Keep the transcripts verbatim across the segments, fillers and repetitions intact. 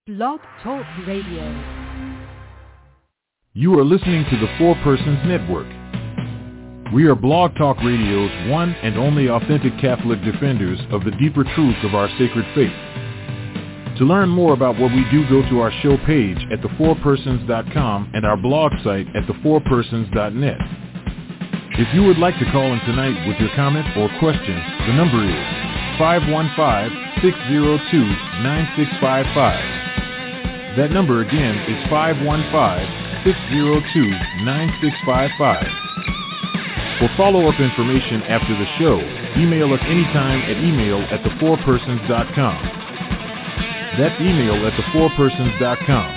Blog Talk Radio. You are listening to the Four Persons Network. We are Blog Talk Radio's one and only authentic Catholic defenders of the deeper truths of our sacred faith. To learn more about what we do, go to our show page at the four persons dot com and our blog site at the four persons dot net. If you would like to call in tonight with your comment or question, the number is five one five, six zero two, nine six five five. That number again is five one five, six zero two, nine six five five. For follow-up information after the show, email us anytime at email at the four persons dot com. That's email at the four persons dot com.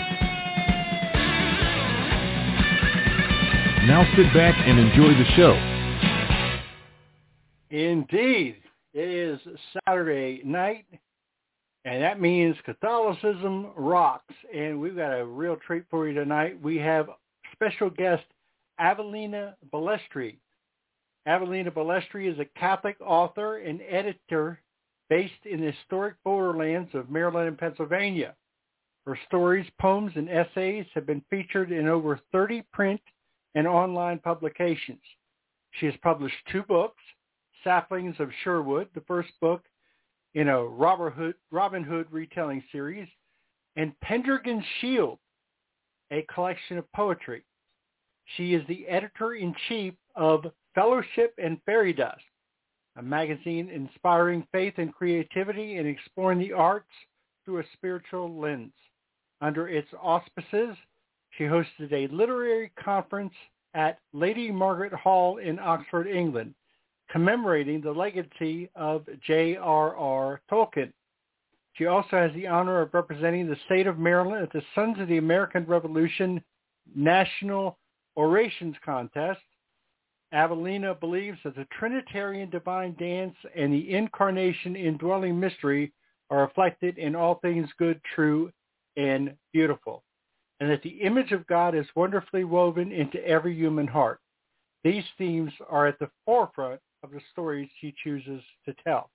Now sit back and enjoy the show. Indeed. It is Saturday night, and that means Catholicism rocks. And we've got a real treat for you tonight. We have special guest Avelina Balestri. Avelina Balestri is a Catholic author and editor based in the historic borderlands of Maryland and Pennsylvania. Her stories, poems, and essays have been featured in over thirty print and online publications. She has published two books, Saplings of Sherwood, the first book in a Robin Hood, Robin Hood retelling series, and Pendragon's Shield, a collection of poetry. She is the editor-in-chief of Fellowship and Fairy Dust, a magazine inspiring faith and creativity and exploring the arts through a spiritual lens. Under its auspices, she hosted a literary conference at Lady Margaret Hall in Oxford, England, commemorating the legacy of J R R Tolkien. She also has the honor of representing the state of Maryland at the Sons of the American Revolution National Orations Contest. Avelina believes that the Trinitarian divine dance and the incarnation indwelling mystery are reflected in all things good, true, and beautiful, and that the image of God is wonderfully woven into every human heart. These themes are at the forefront of the stories she chooses to tell.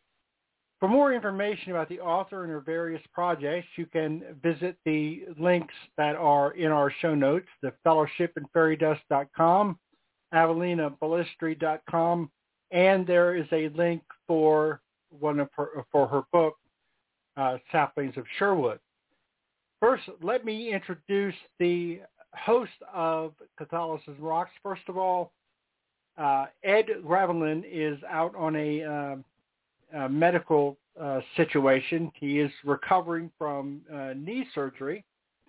For more information about the author and her various projects, you can visit the links that are in our show notes, the fellowship and fairy dust dot com, avelina balestri dot com, and there is a link for one of her, for her book, uh, Saplings of Sherwood. First, let me introduce the host of Catholicism Rocks. First of all, uh, Ed Gravelin is out on a, uh, a medical uh, situation. He is recovering from uh, knee surgery.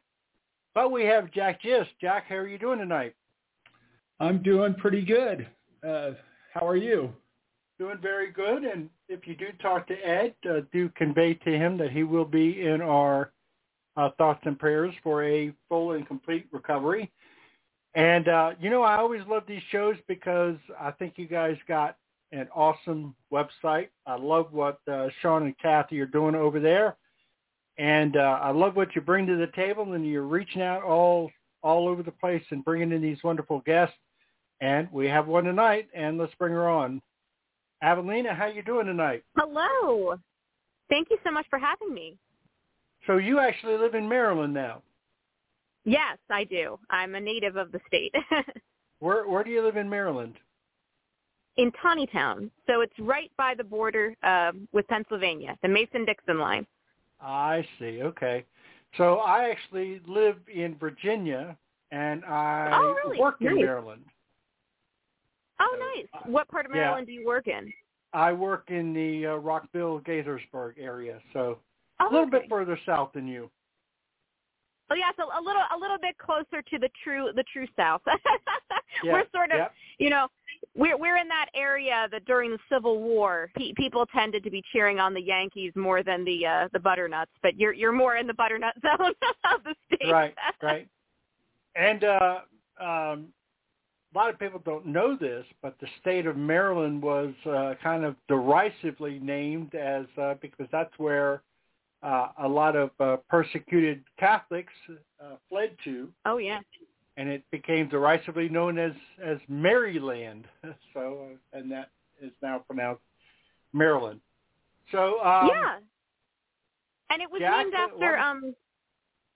But we have Jack Gist. Jack, how are you doing tonight? I'm doing pretty good. Uh, how are you? Doing very good. And if you do talk to Ed, uh, do convey to him that he will be in our uh, thoughts and prayers for a full and complete recovery. And, uh, you know, I always love these shows because I think you guys got an awesome website. I love what uh, Sean and Kathy are doing over there. And uh, I love what you bring to the table, and you're reaching out all all over the place and bringing in these wonderful guests. And we have one tonight, and let's bring her on. Avelina, how you doing tonight? Hello. Thank you so much for having me. So you actually live in Maryland now? Yes, I do. I'm a native of the state. Where Where do you live in Maryland? In Taneytown. So it's right by the border uh, with Pennsylvania, the Mason-Dixon line. I see. Okay. So I actually live in Virginia, and I oh, really? work in nice. Maryland. Oh, nice. What part of Maryland yeah. do you work in? I work in the uh, Rockville, Gaithersburg area, so oh, a little okay. bit further south than you. Oh yeah, so a little a little bit closer to the true the true South. yeah. We're sort of, yeah. you know, we're we're in that area that during the Civil War, pe- people tended to be cheering on the Yankees more than the uh, the Butternuts. But you're you're more in the Butternut zone of the state. Right, right. And uh, um, a lot of people don't know this, but the state of Maryland was uh, kind of derisively named as uh, because that's where uh, a lot of uh, persecuted Catholics uh, fled to. Oh, yeah. And it became derisively known as, as Maryland. So, uh, and that is now pronounced Maryland. So, um, yeah. And it was Jack, named after, what, um,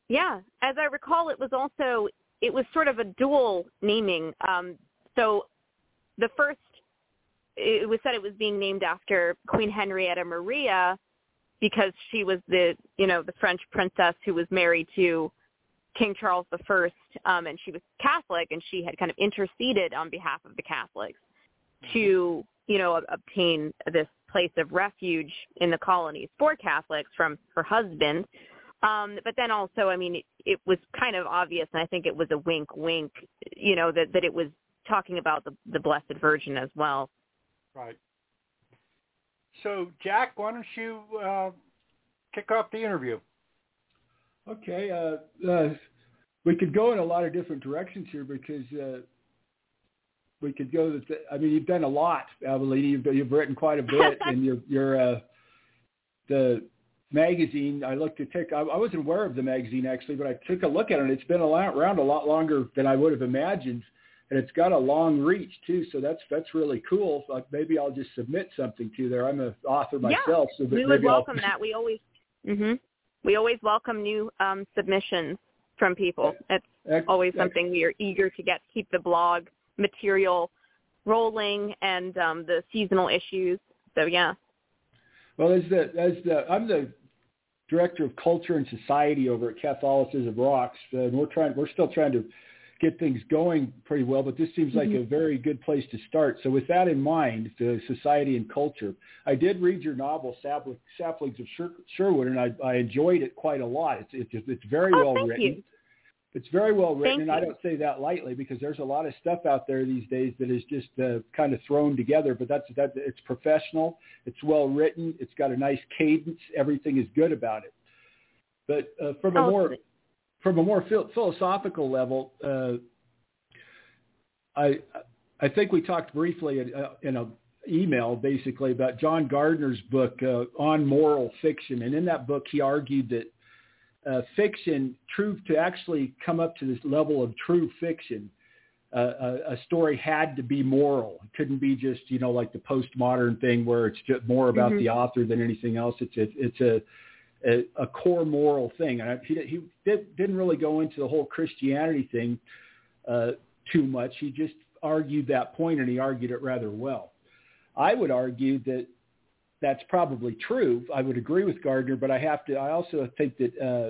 Yeah, as I recall, it was also it was sort of a dual naming. Um, so the first, it was said it was being named after Queen Henrietta Maria because she was the you know the French princess who was married to King Charles the First, um, and she was Catholic, and she had kind of interceded on behalf of the Catholics to you know obtain this place of refuge in the colonies for Catholics from her husband. Um, but then also, I mean, it, it was kind of obvious, and I think it was a wink, wink, you know, that, that it was talking about the, the Blessed Virgin as well. Right. So, Jack, why don't you uh, kick off the interview? Okay. Uh, uh, we could go in a lot of different directions here because uh, we could go. To th- I mean, you've done a lot, Abilene. You've, you've written quite a bit, and you're, you're uh, the magazine. I looked to take. I, I wasn't aware of the magazine actually, but I took a look at it. It's been around a lot longer than I would have imagined, and it's got a long reach too. So that's that's really cool. So maybe I'll just submit something to there. I'm an author myself, yeah, so we would welcome I'll... that. We always, mm-hmm. we always welcome new um, submissions from people. It's Ex- always ex- something we are eager to get. Keep the blog material rolling and um, the seasonal issues. So yeah. Well, as the as the I'm the director of culture and society over at Catholicism Rocks, and we're trying we're still trying to get things going pretty well, but this seems like mm-hmm. a very good place to start. So with that in mind, the society and culture, I did read your novel Sapling, Saplings of Sher- Sherwood, and I, I enjoyed it quite a lot. It's it's, it's very oh, well thank written. You. It's very well written, Thank and you. I don't say that lightly because there's a lot of stuff out there these days that is just uh, kind of thrown together. But that's that. It's professional. It's well written. It's got a nice cadence. Everything is good about it. But uh, from a oh, more from a more phil- philosophical level, uh, I I think we talked briefly in, uh, in an email basically about John Gardner's book uh, on moral fiction, and in that book he argued that. Uh, fiction, true to actually come up to this level of true fiction, uh, a, a story had to be moral. It couldn't be just, you know, like the postmodern thing where it's just more about mm-hmm. the author than anything else. It's a, it's a, a, a core moral thing. And I, he, he did, didn't really go into the whole Christianity thing uh, too much. He just argued that point, and he argued it rather well. I would argue that that's probably true. I would agree with Gardner, but I have to. I also think that uh,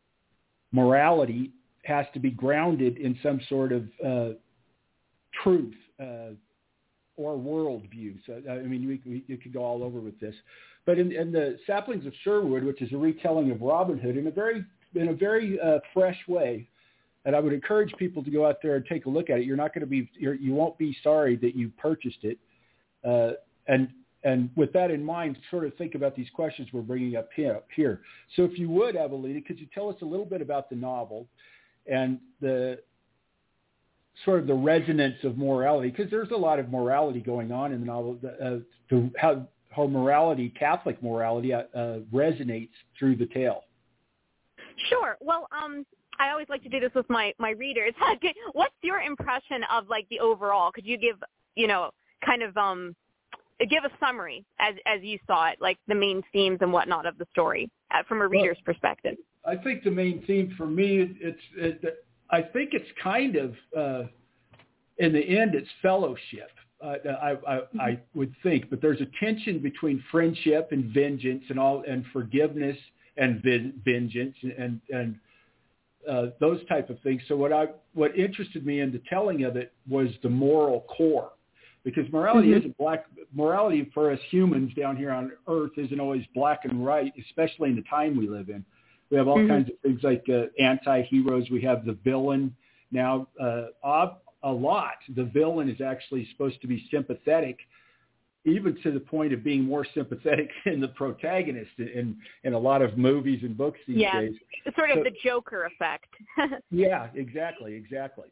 morality has to be grounded in some sort of uh, truth uh, or worldview. So I mean, we, we, you could go all over with this, but in, in the Saplings of Sherwood, which is a retelling of Robin Hood in a very in a very uh, fresh way, and I would encourage people to go out there and take a look at it. You're not going to be you're, you won't be sorry that you purchased it, uh, and. And with that in mind, sort of think about these questions we're bringing up here. So if you would, Abilene, could you tell us a little bit about the novel and the sort of the resonance of morality? Because there's a lot of morality going on in the novel, uh, to how, how morality, Catholic morality, uh, uh, resonates through the tale. Sure. Well, um, I always like to do this with my, my readers. What's your impression of, like, the overall? Could you give, you know, kind of um, – give a summary as as you saw it, like the main themes and whatnot of the story uh, from a reader's well, perspective. I think the main theme for me, it's it, I think it's kind of, uh, in the end, it's fellowship. Uh, I, I, mm-hmm. I would think, but there's a tension between friendship and vengeance and all, and forgiveness and ven- vengeance and and uh, those type of things. So what I what interested me in the telling of it was the moral core. Because morality mm-hmm. isn't black. Morality for us humans down here on Earth isn't always black and white, especially in the time we live in. We have all mm-hmm. kinds of things like uh, anti-heroes. We have the villain. Now, uh, a lot, the villain is actually supposed to be sympathetic, even to the point of being more sympathetic than the protagonist in, in a lot of movies and books these yeah, days. It's sort of so, the Joker effect. yeah, exactly, exactly.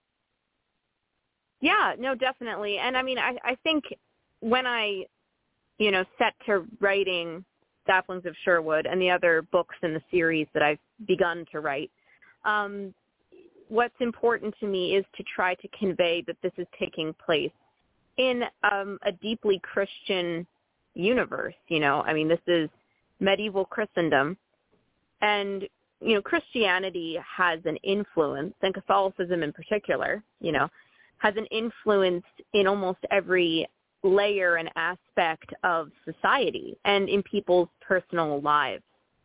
Yeah, no, definitely. And I mean, I, I think when I, you know, set to writing Saplings of Sherwood and the other books in the series that I've begun to write, um, what's important to me is to try to convey that this is taking place in um, a deeply Christian universe. You know, I mean, this is medieval Christendom. And you know, Christianity has an influence, and Catholicism in particular, you know, has an influence in almost every layer and aspect of society and in people's personal lives.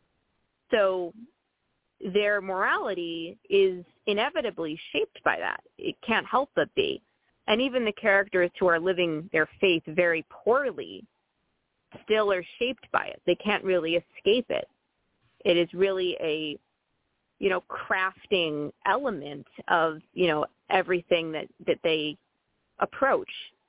So their morality is inevitably shaped by that. It can't help but be. And even the characters who are living their faith very poorly still are shaped by it. They can't really escape it. It is really a, you know, crafting element of, you know, everything that, that they approach.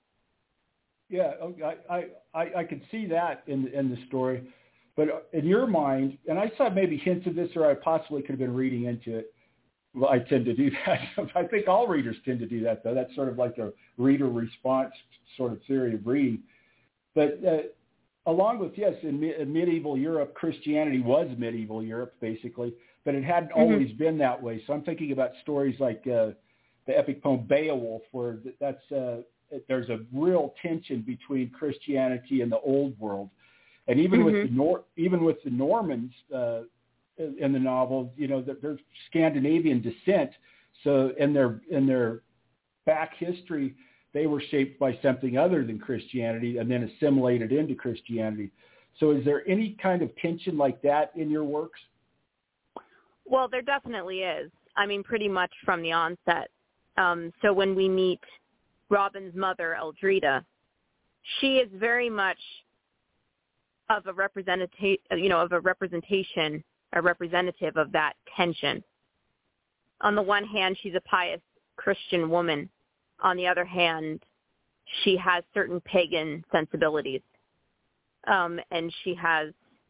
Yeah, I, I, I could see that in, in the story. But in your mind, and I saw maybe hints of this, or I possibly could have been reading into it. Well, I tend to do that. I think all readers tend to do that, though. That's sort of like a reader response sort of theory of reading. But uh, along with, yes, in, me- in medieval Europe, Christianity was medieval Europe, basically, but it hadn't mm-hmm. always been that way. So I'm thinking about stories like uh, the epic poem Beowulf, where that's uh, there's a real tension between Christianity and the old world. And even mm-hmm. with the Nor- even with the Normans uh, in the novel, you know, they're Scandinavian descent. So in their in their back history, they were shaped by something other than Christianity and then assimilated into Christianity. So is there any kind of tension like that in your works? Well, there definitely is. I mean, pretty much from the onset. Um, so when we meet Robin's mother, Eldreda, she is very much of a representation, you know, of a representation, a representative of that tension. On the one hand, she's a pious Christian woman. On the other hand, she has certain pagan sensibilities, um, and she has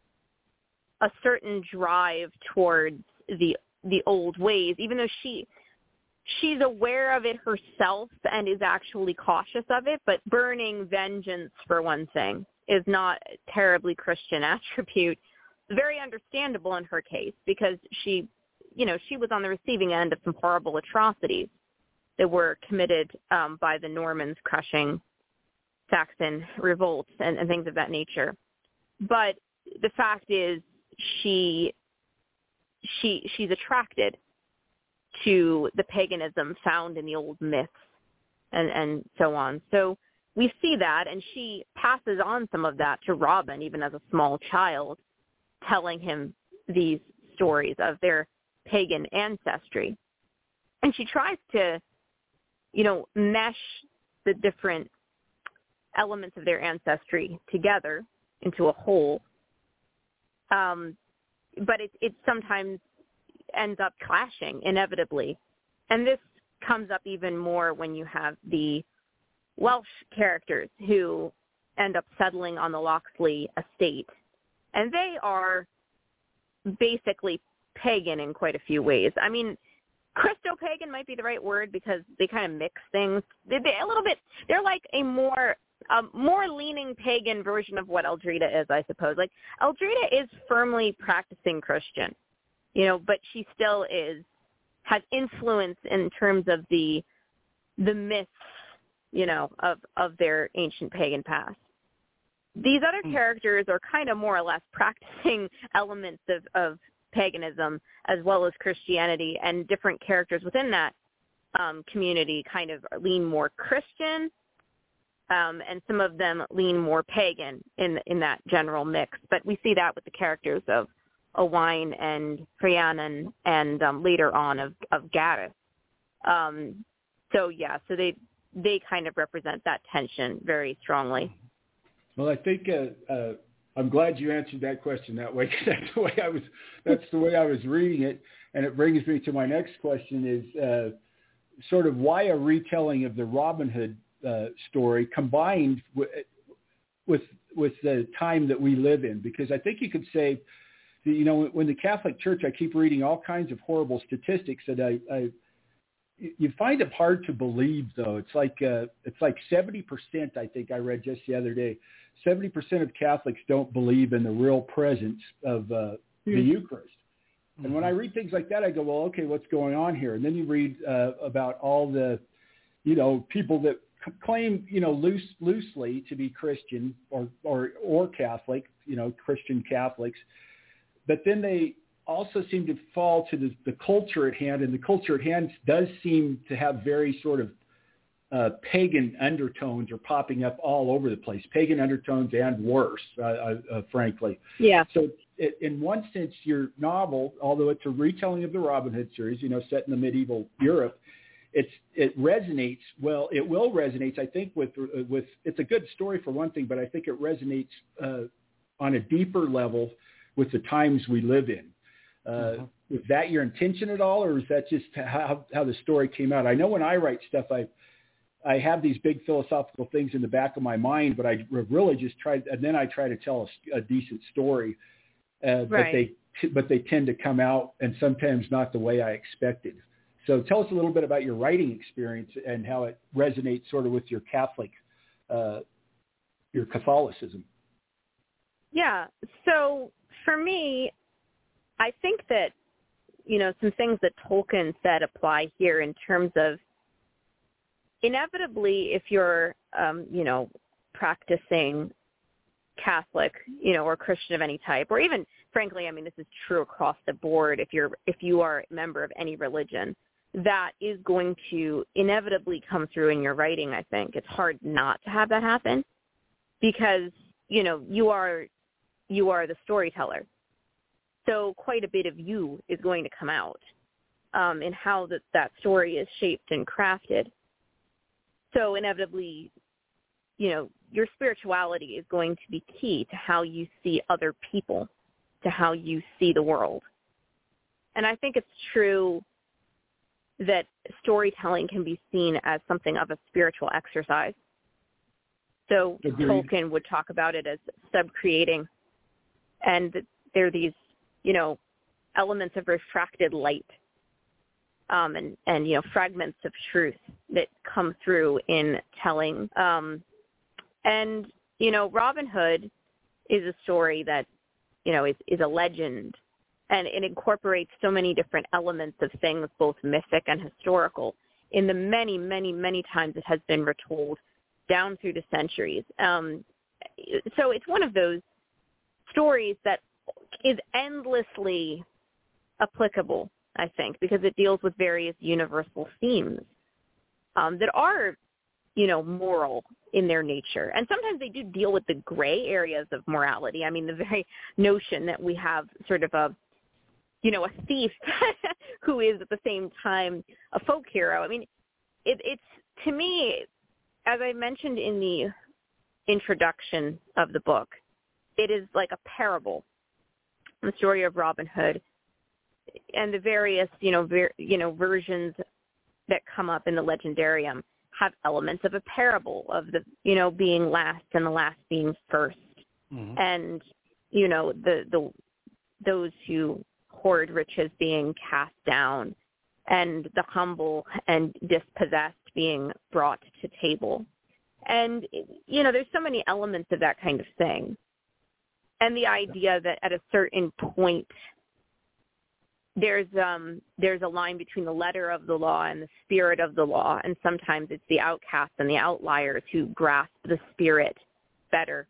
a certain drive towards the the old ways, even though she she's aware of it herself and is actually cautious of it. But burning vengeance, for one thing, is not a terribly Christian attribute. Very understandable in her case, because she, you know, she was on the receiving end of some horrible atrocities that were committed um, by the Normans crushing Saxon revolts and, and things of that nature. But the fact is, she she she's attracted to the paganism found in the old myths and, and so on. So we see that, and she passes on some of that to Robin, even as a small child, telling him these stories of their pagan ancestry. And she tries to, you know, mesh the different elements of their ancestry together into a whole. Um, but it, it sometimes ends up clashing inevitably. And this comes up even more when you have the Welsh characters who end up settling on the Locksley estate. And they are basically pagan in quite a few ways. I mean, Christo-pagan might be the right word, because they kind of mix things. They, they a little bit. They're like a more, a more leaning pagan version of what Eldreda is, I suppose. Like Eldreda is firmly practicing Christian, you know, but she still is has influence in terms of the the myths, you know, of of their ancient pagan past. These other characters are kind of more or less practicing elements of, of paganism as well as Christianity, and different characters within that um, community kind of lean more Christian, um, and some of them lean more pagan in in that general mix. But we see that with the characters of Owain and Rhiannon, and um, later on of, of Gareth. Um, so, yeah, so they they kind of represent that tension very strongly. Well, I think uh, uh, I'm glad you answered that question that way, because that's the way I was. That's the way I was reading it, and it brings me to my next question: is uh, sort of why a retelling of the Robin Hood uh, story combined with, with with the time that we live in? Because I think you could say, that, you know, when the Catholic Church, I keep reading all kinds of horrible statistics that I. I You find it hard to believe, though. It's like uh, it's like seventy percent, I think I read just the other day, seventy percent of Catholics don't believe in the real presence of uh, the Eucharist. Mm-hmm. And when I read things like that, I go, well, okay, what's going on here? And then you read uh, about all the, you know, people that c- claim, you know, loose, loosely to be Christian or, or, or Catholic, you know, Christian Catholics. But then they also seem to fall to the, the culture at hand, and the culture at hand does seem to have very sort of uh, pagan undertones are popping up all over the place, pagan undertones and worse, uh, uh, uh, frankly. Yeah. So it, in one sense, your novel, although it's a retelling of the Robin Hood series, you know, set in the medieval Europe, it's it resonates well. It will resonate, I think, with with. It's a good story for one thing, but I think it resonates uh, on a deeper level with the times we live in. Uh, mm-hmm. Was that your intention at all, or is that just how how the story came out? I know when I write stuff, I I have these big philosophical things in the back of my mind, but I really just try, and then I try to tell a, a decent story. Uh, right. But they but they tend to come out, and sometimes not the way I expected. So tell us a little bit about your writing experience and how it resonates sort of with your Catholic, uh, your Catholicism. Yeah. So for me, I think that, you know, some things that Tolkien said apply here in terms of inevitably if you're, um, you know, practicing Catholic, you know, or Christian of any type, or even, frankly, I mean, this is true across the board. If you're, if you are a member of any religion, that is going to inevitably come through in your writing, I think. It's hard not to have that happen because, you know, you are you are the storyteller. So quite a bit of you is going to come out um, in how that, that story is shaped and crafted. So inevitably, you know, your spirituality is going to be key to how you see other people, to how you see the world. And I think it's true that storytelling can be seen as something of a spiritual exercise. So Agreed. Tolkien would talk about it as sub-creating. And there are these, you know, elements of refracted light um, and, and, you know, fragments of truth that come through in telling. Um, and, you know, Robin Hood is a story that, you know, is, is a legend. And it incorporates so many different elements of things, both mythic and historical, in the many, many, many times it has been retold down through the centuries. Um, so it's one of those stories that is endlessly applicable, I think, because it deals with various universal themes um, that are, you know, moral in their nature. And sometimes they do deal with the gray areas of morality. I mean, the very notion that we have sort of a you know, a thief who is at the same time a folk hero. I mean, it, it's, to me, as I mentioned in the introduction of the book, it is like a parable, the story of Robin Hood and the various, you know, ver- you know, versions that come up in the legendarium have elements of a parable of the, you know, being last and the last being first. Mm-hmm. And, you know, the, the, those who hoard riches being cast down and the humble and dispossessed being brought to table. And, you know, there's so many elements of that kind of thing. And the idea that at a certain point there's um there's a line between the letter of the law and the spirit of the law, and sometimes it's the outcasts and the outliers who grasp the spirit better.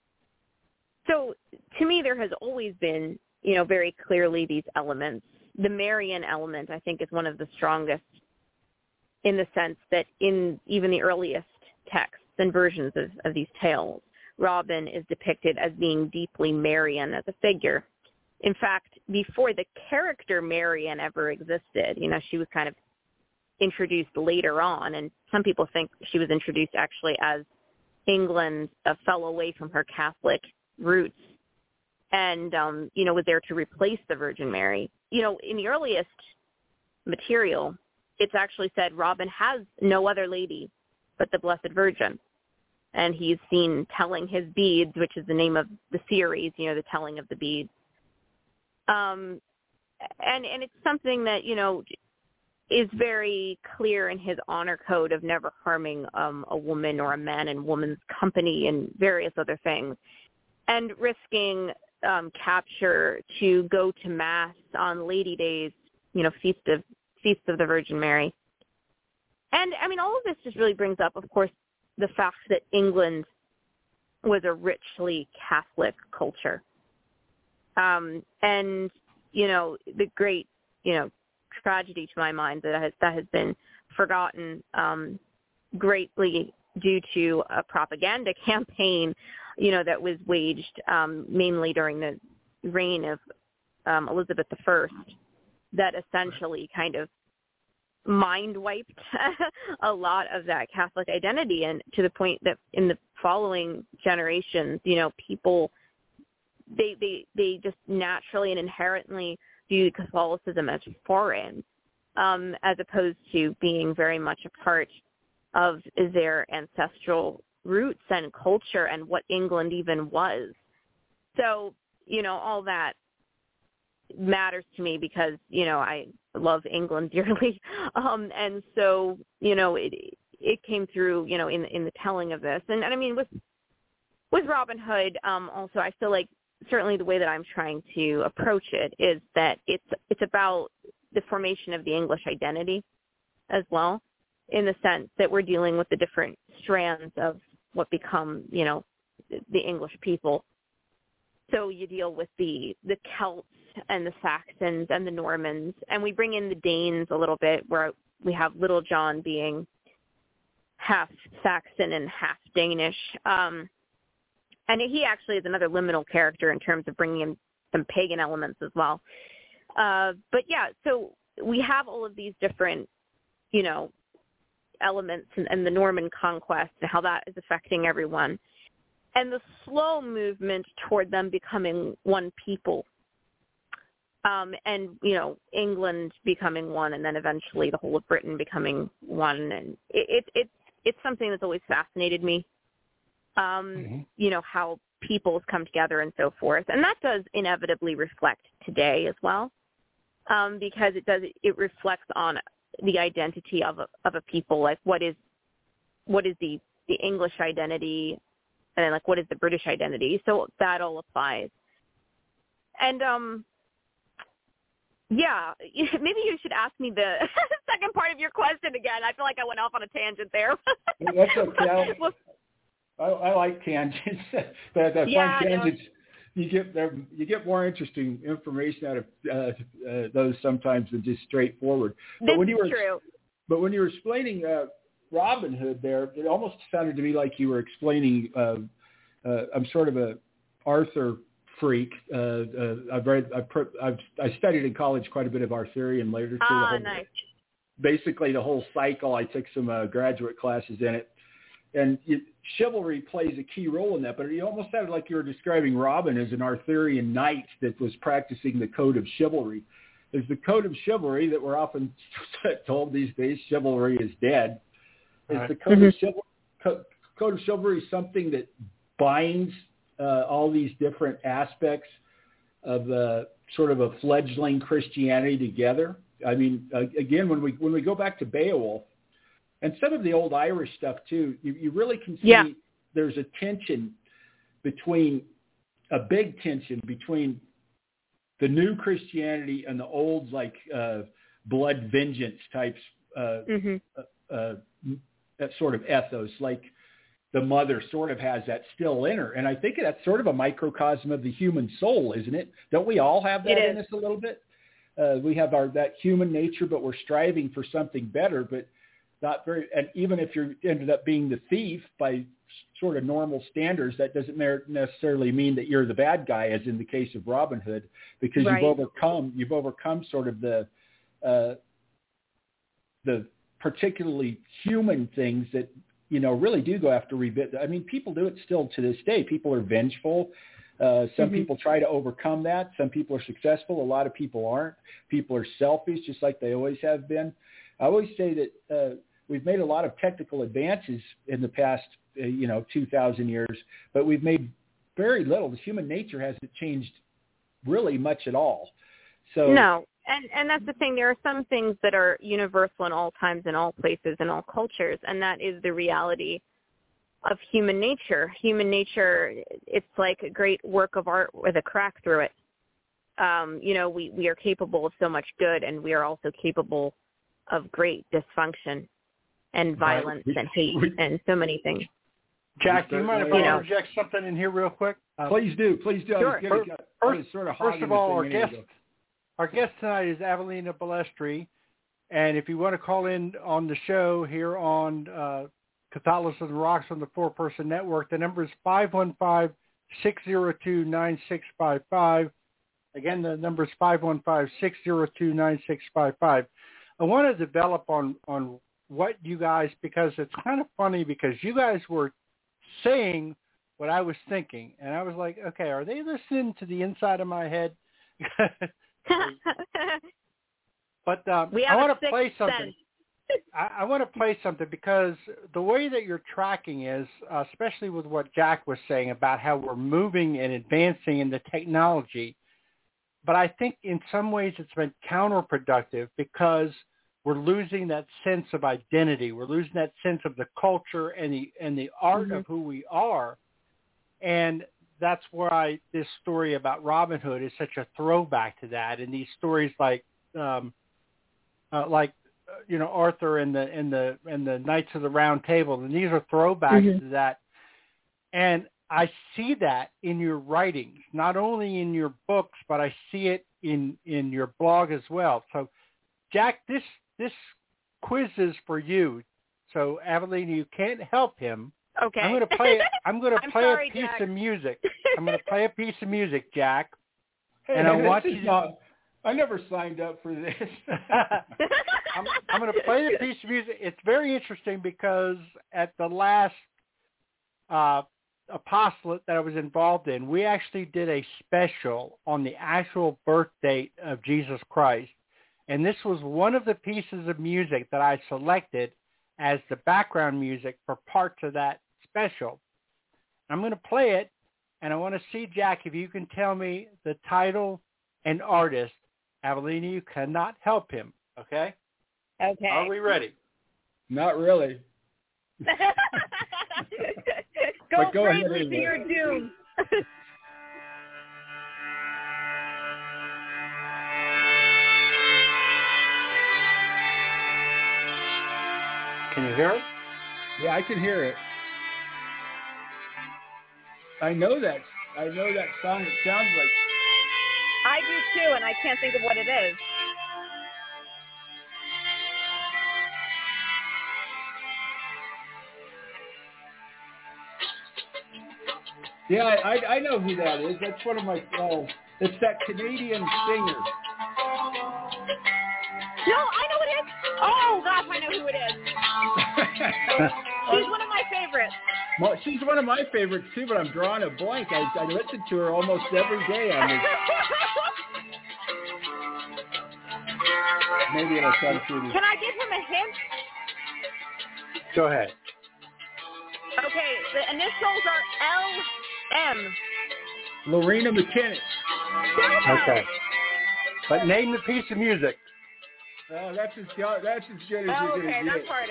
So to me, there has always been, you know, very clearly these elements. The Marian element, I think, is one of the strongest in the sense that in even the earliest texts and versions of, of these tales, Robin is depicted as being deeply Marian as a figure. In fact, before the character Marian ever existed, you know, she was kind of introduced later on, and some people think she was introduced actually as England uh, fell away from her Catholic roots and, um, you know, was there to replace the Virgin Mary. You know, in the earliest material, it's actually said Robin has no other lady but the Blessed Virgin. And he's seen telling his beads, which is the name of the series, you know, the telling of the beads. Um, and, and it's something that, you know, is very clear in his honor code of never harming um, a woman or a man in woman's company and various other things, and risking um, capture to go to Mass on Lady Days, you know, feast of feast of the Virgin Mary. And, I mean, all of this just really brings up, of course, the fact that England was a richly Catholic culture. Um, and, you know, the great, you know, tragedy to my mind that has that has been forgotten um, greatly due to a propaganda campaign, you know, that was waged um, mainly during the reign of um, Elizabeth the First, that essentially kind of mind wiped a lot of that Catholic identity, and to the point that in the following generations, you know, people they they they just naturally and inherently view Catholicism as foreign, um, as opposed to being very much a part of their ancestral roots and culture and what England even was. So, you know, all that matters to me because, you know, I love England dearly. Um, and so, you know, it it came through, you know, in in the telling of this. And, and I mean, with with Robin Hood, um, also, I feel like certainly the way that I'm trying to approach it is that it's it's about the formation of the English identity as well, in the sense that we're dealing with the different strands of what become, you know, the English people. So you deal with the, the Celts and the Saxons and the Normans, and we bring in the Danes a little bit, where we have Little John being half Saxon and half Danish. Um, and he actually is another liminal character in terms of bringing in some pagan elements as well. Uh, but yeah, so we have all of these different, you know, elements and, and the Norman conquest and how that is affecting everyone. And the slow movement toward them becoming one people, um, and, you know, England becoming one, and then eventually the whole of Britain becoming one. And it, it, it it's something that's always fascinated me, um, mm-hmm. you know, how peoples come together and so forth. And that does inevitably reflect today as well, um, because it does it reflects on the identity of a, of a people, like what is what is the, the English identity, and then, like, what is the British identity? So that all applies. And, um, yeah, maybe you should ask me the second part of your question again. I feel like I went off on a tangent there. That's okay. well, I, I like tangents, but the yeah, fun tangents, no. you get there, you get more interesting information out of uh, uh, those sometimes than just straightforward. This but when you were, is true. But when you were explaining uh, Robin Hood there, it almost sounded to me like you were explaining, uh, uh, I'm sort of a Arthur freak. Uh, uh, I've read, I've, I've, I studied in college quite a bit of Arthurian literature. Ah, whole, nice. Basically the whole cycle. I took some uh, graduate classes in it. And you, chivalry plays a key role in that, but it almost sounded like you were describing Robin as an Arthurian knight that was practicing the code of chivalry. There's the code of chivalry that we're often told these days, chivalry is dead. Is right. the code, mm-hmm. of chivalry, co- code of chivalry something that binds uh, all these different aspects of uh, sort of a fledgling Christianity together? I mean, uh, again, when we when we go back to Beowulf, and some of the old Irish stuff too, you, you really can see yeah. there's a tension between, a big tension between the new Christianity and the old, like, uh, blood vengeance types, uh, mm-hmm. uh, uh, that sort of ethos, like the mother sort of has that still in her. And I think that's sort of a microcosm of the human soul, isn't it? Don't we all have that in us a little bit? Uh, we have our that human nature, but we're striving for something better, but not very. And even if you ended up being the thief by sort of normal standards, that doesn't necessarily mean that you're the bad guy, as in the case of Robin Hood, because right. you've overcome you've overcome sort of the uh, the particularly human things that, you know, really do go after revenge. I mean, people do it still to this day. People are vengeful. Uh, some mm-hmm. people try to overcome that. Some people are successful. A lot of people aren't. People are selfish, just like they always have been. I always say that uh, we've made a lot of technical advances in the past, uh, you know, two thousand years, but we've made very little. The human nature hasn't changed really much at all. So no, and and that's the thing. There are some things that are universal in all times, in all places, in all cultures, and that is the reality of human nature. Human nature, it's like a great work of art with a crack through it. Um, you know, we, we are capable of so much good, and we are also capable of great dysfunction and violence right. and hate and so many things. Jack, do you mind if I interject something in here real quick? Uh, please do. Please do. Sure. Getting, first, first, sort of first of all, our guest, Our guest tonight is Evelina Bellestri, and if you want to call in on the show here on uh, Catholicism Rocks on the Four Person Network, the number is five one five, six zero two, nine six five five. Again, the number is five one five, six zero two, nine six five five. I want to develop on, on what you guys, because it's kind of funny because you guys were saying what I was thinking, and I was like, okay, are they listening to the inside of my head? But um, we have I want to play something. I, I want to play something because the way that you're tracking is, uh, especially with what Jack was saying about how we're moving and advancing in the technology, but I think in some ways it's been counterproductive because we're losing that sense of identity. We're losing that sense of the culture and the and the art mm-hmm. of who we are. And that's why this story about Robin Hood is such a throwback to that. And these stories like, um, uh, like uh, you know, Arthur and the and the and the Knights of the Round Table, and these are throwbacks mm-hmm. to that. And I see that in your writings, not only in your books, but I see it in in your blog as well. So, Jack, this this quiz is for you. So, Evelina, you can't help him. Okay. I'm going to play. I'm going to play sorry, a piece Jack. of music. I'm going to play a piece of music, Jack. Hey, and I want you. To... Not, I never signed up for this. I'm, I'm going to play the piece of music. It's very interesting because at the last uh, apostolate that I was involved in, we actually did a special on the actual birth date of Jesus Christ, and this was one of the pieces of music that I selected as the background music for parts of that special. I'm going to play it, and I want to see, Jack, if you can tell me the title and artist. Evelina, you cannot help him, okay? Okay. Are we ready? Not really. Go, go bravely ahead, to your doom. Can you hear it? Yeah, I can hear it. I know that. I know that song. It sounds like. I do too, and I can't think of what it is. Yeah, I, I know who that is. That's one of my. Uh, it's that Canadian singer. No, I know it is. Oh gosh, I know who it is. She's one of my favorites. Well, she's one of my favorites too, but I'm drawing a blank. I, I listen to her almost every day on this. Maybe it'll come through this. Can I give him a hint? Go ahead. Okay, the initials are L M. Lorena McKinnon. Okay. But name the piece of music. Oh, that's as good, that's as good as oh, you're okay, going to that's get. harder.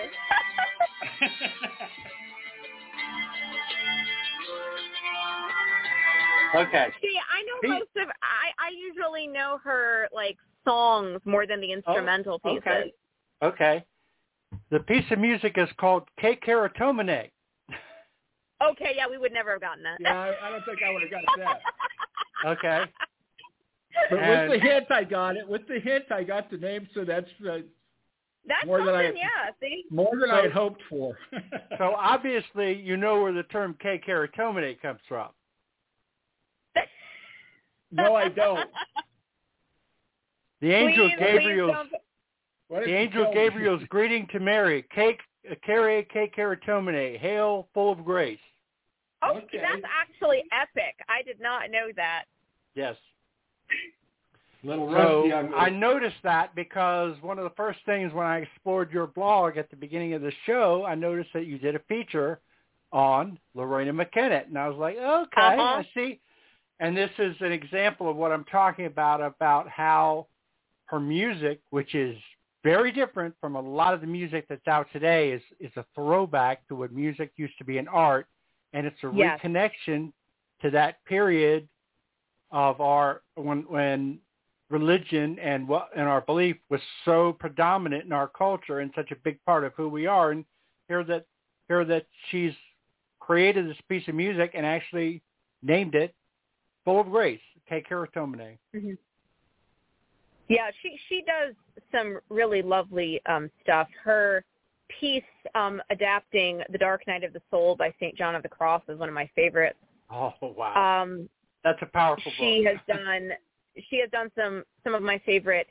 Okay. See, I know most of. I I usually know her like songs more than the instrumental oh, pieces. Okay. Okay. The piece of music is called Ke Keratomene. Okay, yeah, we would never have gotten that. Yeah, I, I don't think I would have got that. Okay. But And with the hint, I got it. With the hint, I got the name, so that's uh, That's more something, than I yeah, see? more than So- I had hoped for. so obviously you know where the term Ke Keratomene comes from. No, I don't. The angel Please, Gabriel's please don't- What did the you angel tell me? Gabriel's greeting to Mary, Ke Kyrie Ke Keratomene, hail full of grace. Oh, Okay. that's actually epic. I did not know that. Yes. Little So rusty on I noticed that because one of the first things when I explored your blog at the beginning of the show, I noticed that you did a feature on Lorena McKinnon. And I was like, okay, Uh-huh. I see. And this is an example of what I'm talking about, about how her music, which is very different from a lot of the music that's out today, is, is a throwback to what music used to be in art. And it's a Yes. reconnection to that period of our, when, when religion and what and our belief was so predominant in our culture and such a big part of who we are. And here that here that she's created this piece of music and actually named it Full of Grace, Ke Keratomene. Mm-hmm. Yeah, she she does some really lovely um, stuff. Her piece um, adapting The Dark Night of the Soul by Saint John of the Cross is one of my favorites. Oh wow, um, that's a powerful she book. has done she has done some some of my favorite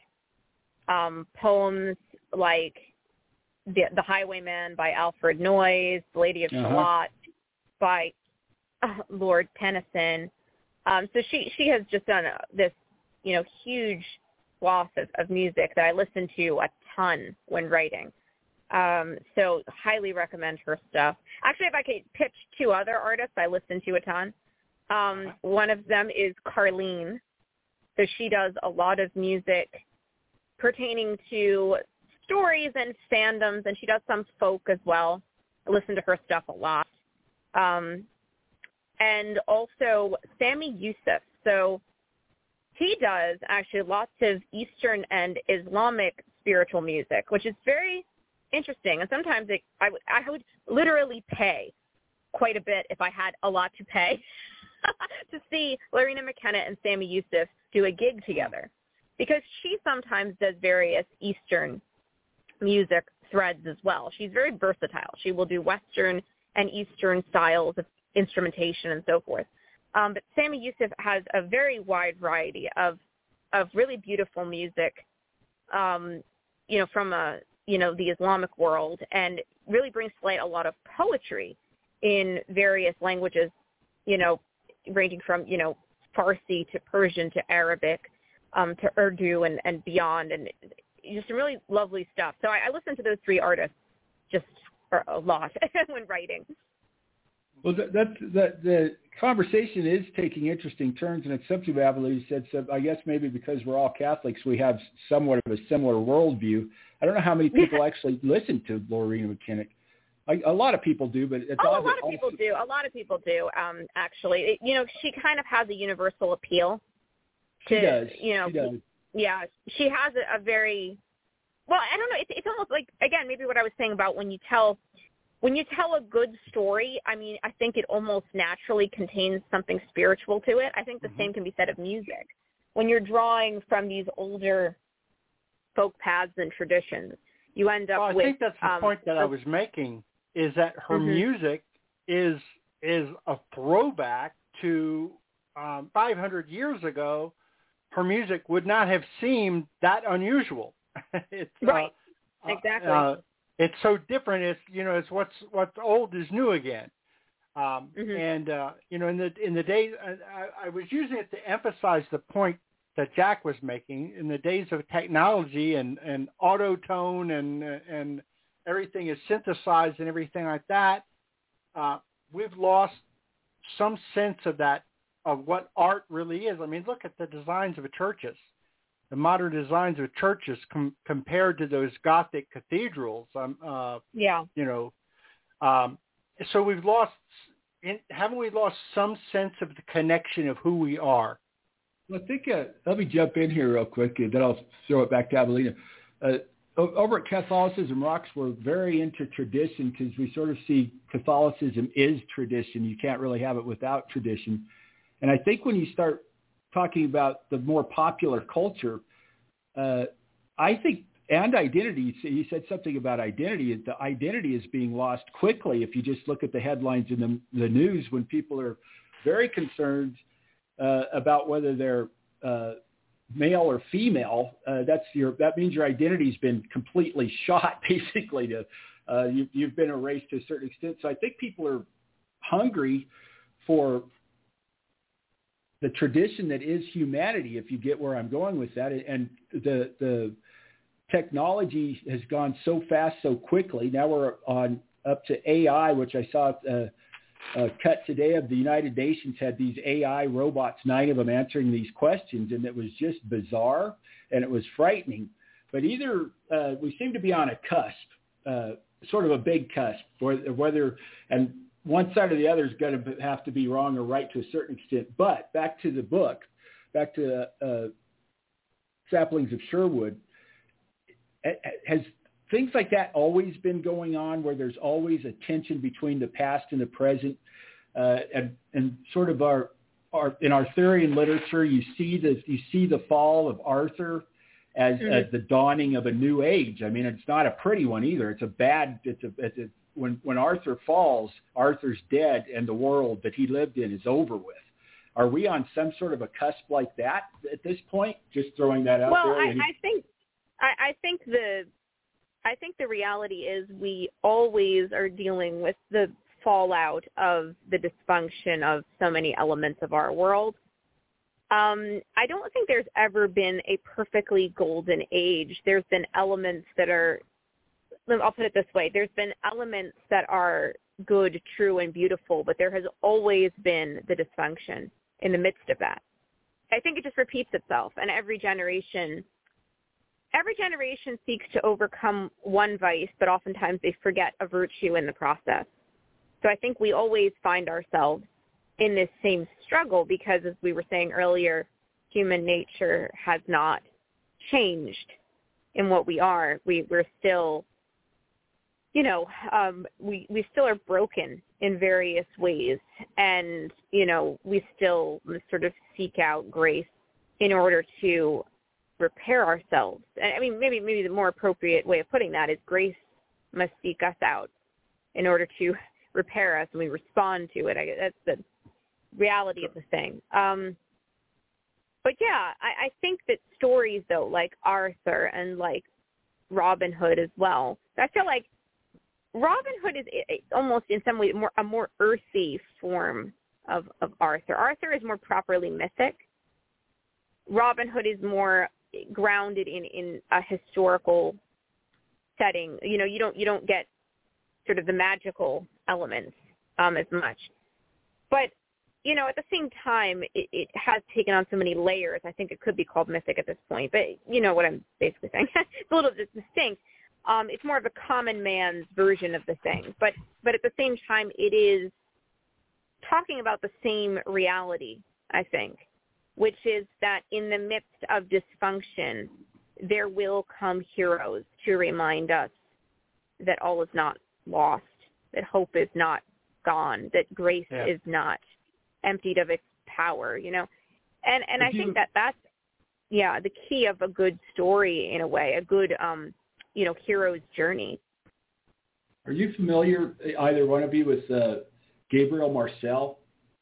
um, poems, like the, the Highwayman by Alfred Noyes, The Lady of uh-huh. Shalott by uh, Lord Tennyson. Um, so she she has just done a, this you know huge swath of, of music that I listen to a ton when writing. Um, so highly recommend her stuff. Actually, if I could pitch two other artists I listen to a ton, um, one of them is Carlene. So she does a lot of music pertaining to stories and fandoms, and she does some folk as well. I listen to her stuff a lot. Um, and also Sami Yusuf. So he does actually lots of Eastern and Islamic spiritual music, which is very interesting. And sometimes it, I, w- I would literally pay quite a bit if I had a lot to pay to see Loreena McKenna and Sami Yusuf do a gig together, because she sometimes does various Eastern music threads as well. She's very versatile. She will do Western and Eastern styles of instrumentation and so forth. Um, but Sami Yusuf has a very wide variety of of really beautiful music, um, you know, from a you know the Islamic world, and really brings to light a lot of poetry in various languages, you know, ranging from you know Farsi to Persian to Arabic um, to Urdu and, and beyond, and just some really lovely stuff. So I, I listen to those three artists just a lot when writing. Well, that, that's that the conversation is taking interesting turns, and it's something Abilene said. So I guess maybe because we're all Catholics, we have somewhat of a similar worldview. I don't know how many people actually listen to Loreena McKenna. I, a lot of people do, but it's oh, odd a lot that of people also, do. A lot of people do. Um, actually, it, you know, she kind of has a universal appeal. To, she does. You know, she does. Yeah, she has a, a very well. I don't know. It's, it's almost like, again, maybe what I was saying about when you tell. When you tell a good story, I mean, I think it almost naturally contains something spiritual to it. I think the mm-hmm. same can be said of music. When you're drawing from these older folk paths and traditions, you end up well, I with... I think that's the um, point that I was making, is that her mm-hmm. music is is a throwback to um, five hundred years ago. Her music would not have seemed that unusual. it's, right, uh, exactly. Uh, It's so different. It's you know, it's what's what's old is new again. Um, mm-hmm. And uh, you know, in the in the days, I, I was using it to emphasize the point that Jack was making. In the days of technology and and auto tone and and everything is synthesized and everything like that, uh, we've lost some sense of that, of what art really is. I mean, look at the designs of the churches. The modern designs of churches com- compared to those Gothic cathedrals, um, uh, yeah, you know, um, so we've lost, in, haven't we lost some sense of the connection of who we are? Well, I think, uh, let me jump in here real quick, and then I'll throw it back to Abilene. Uh, over at Catholicism Rocks, we're very into tradition because we sort of see Catholicism is tradition. You can't really have it without tradition. And I think when you start talking about the more popular culture, uh, I think, and identity, so you said something about identity. The identity is being lost quickly if you just look at the headlines in the, the news when people are very concerned uh, about whether they're uh, male or female. Uh, that's your, that means your identity's been completely shot, basically. To uh, you, you've been erased to a certain extent. So I think people are hungry for the tradition that is humanity, if you get where I'm going with that. And the the technology has gone so fast, so quickly. Now we're on up to A I, which I saw a, a cut today of the United Nations had these A I robots, nine of them answering these questions, and it was just bizarre and it was frightening. But either uh, we seem to be on a cusp, uh, sort of a big cusp, whether and one side or the other is going to have to be wrong or right to a certain extent. But back to the book, back to uh, Saplings of Sherwood, has things like that always been going on, where there's always a tension between the past and the present? Uh, and, and sort of our, our in Arthurian literature, you see the you see the fall of Arthur as, mm-hmm. as the dawning of a new age. I mean, it's not a pretty one either. It's a bad, it's a, it's a when, when Arthur falls, Arthur's dead and the world that he lived in is over with. Are we on some sort of a cusp like that at this point? Just throwing that out well, there. Well, I, I think, I, I think the, I think the reality is we always are dealing with the fallout of the dysfunction of so many elements of our world. Um, I don't think there's ever been a perfectly golden age. There's been elements that are, I'll put it this way, there's been elements that are good, true, and beautiful, but there has always been the dysfunction in the midst of that. I think it just repeats itself, and every generation, every generation seeks to overcome one vice, but oftentimes they forget a virtue in the process. So I think we always find ourselves in this same struggle because, as we were saying earlier, human nature has not changed in what we are. We, we're still, you know, um, we, we still are broken in various ways, and, you know, we still sort of seek out grace in order to repair ourselves. I mean, maybe maybe the more appropriate way of putting that is grace must seek us out in order to repair us, and we respond to it. I, that's the reality of the thing. Um, but yeah, I, I think that stories, though, like Arthur and like Robin Hood as well, I feel like Robin Hood is almost in some ways more a more earthy form of, of Arthur. Arthur is more properly mythic. Robin Hood is more grounded in, in a historical setting. You know, you don't you don't get sort of the magical elements um, as much. But, you know, at the same time, it, it has taken on so many layers. I think it could be called mythic at this point. But you know what I'm basically saying. It's a little distinct. Um, it's more of a common man's version of the thing. But, but at the same time, it is talking about the same reality, I think, which is that in the midst of dysfunction, there will come heroes to remind us that all is not lost, that hope is not gone, that grace yeah. is not emptied of its power, you know. And and I think that that's, yeah, the key of a good story in a way, a good, um, you know, hero's journey. Are you familiar, either one of you, with uh, Gabriel Marcel?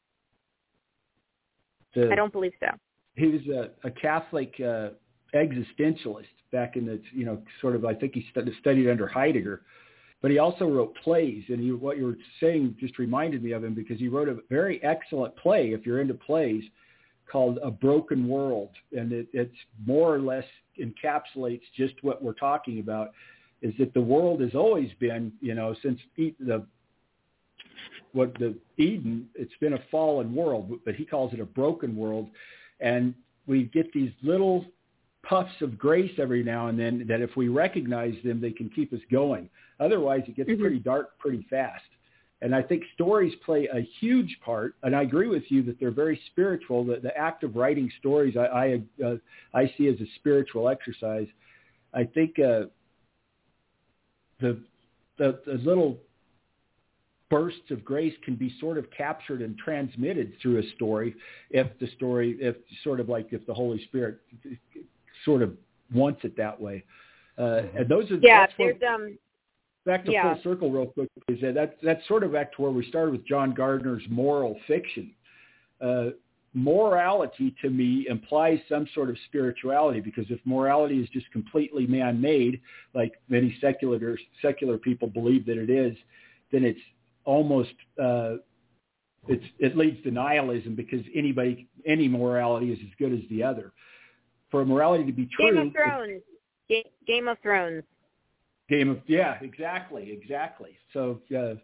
The, I don't believe so. He was a, a Catholic uh, existentialist back in the, you know, sort of, I think he st- studied under Heidegger. But he also wrote plays, and he, what you were saying just reminded me of him because he wrote a very excellent play, if you're into plays, called A Broken World. And it it's more or less encapsulates just what we're talking about, is that the world has always been, you know, since the what the Eden, it's been a fallen world, but he calls it a broken world. And we get these little puffs of grace every now and then that if we recognize them, they can keep us going. Otherwise, it gets mm-hmm. pretty dark pretty fast. And I think stories play a huge part, and I agree with you that they're very spiritual. The, the act of writing stories I I, uh, I see as a spiritual exercise. I think uh, the, the the little bursts of grace can be sort of captured and transmitted through a story if the story, if sort of like if the Holy Spirit sort of wants it that way. Uh, and those are yeah. That's there's what, um. Back to yeah. full circle real quick, is that that's, that's sort of back to where we started with John Gardner's moral fiction. Uh, morality to me implies some sort of spirituality, because if morality is just completely man-made, like many secular secular people believe that it is, then it's almost uh, it's it leads to nihilism, because anybody any morality is as good as the other. For morality to be true, Game of Thrones. Game of Thrones. Game of yeah, exactly, exactly. So, uh,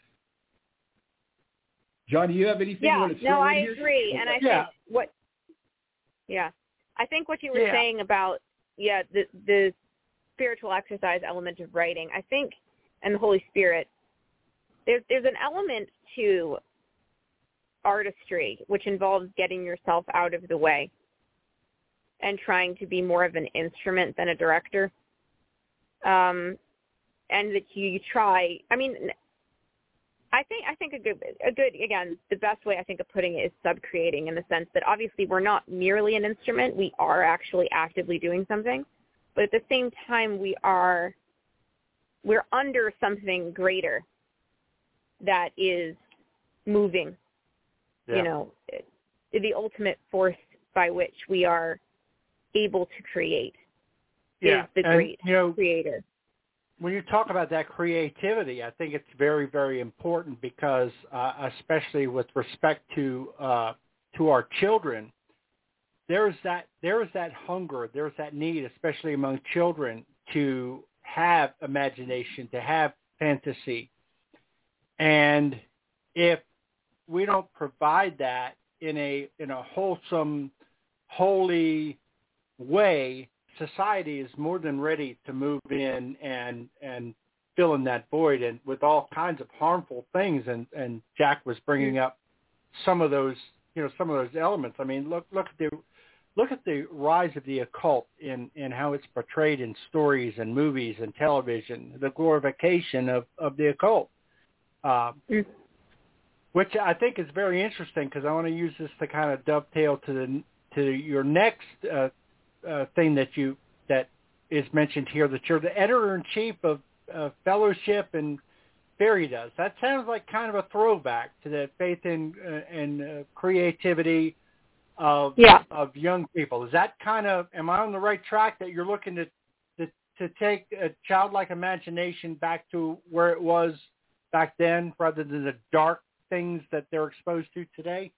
John, do you have anything yeah, you want to say? No, I here? agree, and I yeah. think what, yeah, I think what you were yeah. saying about yeah the the spiritual exercise element of writing, I think, and the Holy Spirit, there's there's an element to artistry which involves getting yourself out of the way and trying to be more of an instrument than a director. Um, and that you try, I mean, I think, I think a good, a good, again, the best way I think of putting it is sub-creating, in the sense that obviously we're not merely an instrument. We are actually actively doing something. but at the same time, we are we're under something greater that is moving. Yeah. You know, the ultimate force by which we are able to create yeah. is the and, great you know, creator. When you talk about that creativity, I think it's very, very important because, uh, especially with respect to uh, to our children, there's that there's that hunger, there's that need, especially among children, to have imagination, to have fantasy, and if we don't provide that in a in a wholesome, holy way, society is more than ready to move in and and fill in that void, and with all kinds of harmful things. And, and Jack was bringing up some of those, you know, some of those elements. I mean, look look at the look at the rise of the occult in, in how it's portrayed in stories and movies and television, the glorification of, of the occult, uh, mm. which I think is very interesting because I want to use this to kind of dovetail to the to your next uh, Uh, thing that you that is mentioned here, that you're the editor-in-chief of uh, Fellowship and Fairy Dust. That sounds like kind of a throwback to the faith in uh, and uh, creativity of yeah. of young people. Is that kind of, am I on the right track that you're looking to to, to take a childlike imagination back to where it was back then, rather than the dark things that they're exposed to today?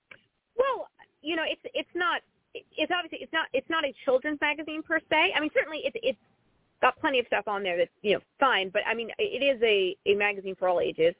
Well, you know, it's it's not. It's obviously it's not it's not a children's magazine per se. I mean, certainly it's it's got plenty of stuff on there that's, you know, fine. But I mean, it is a, a magazine for all ages.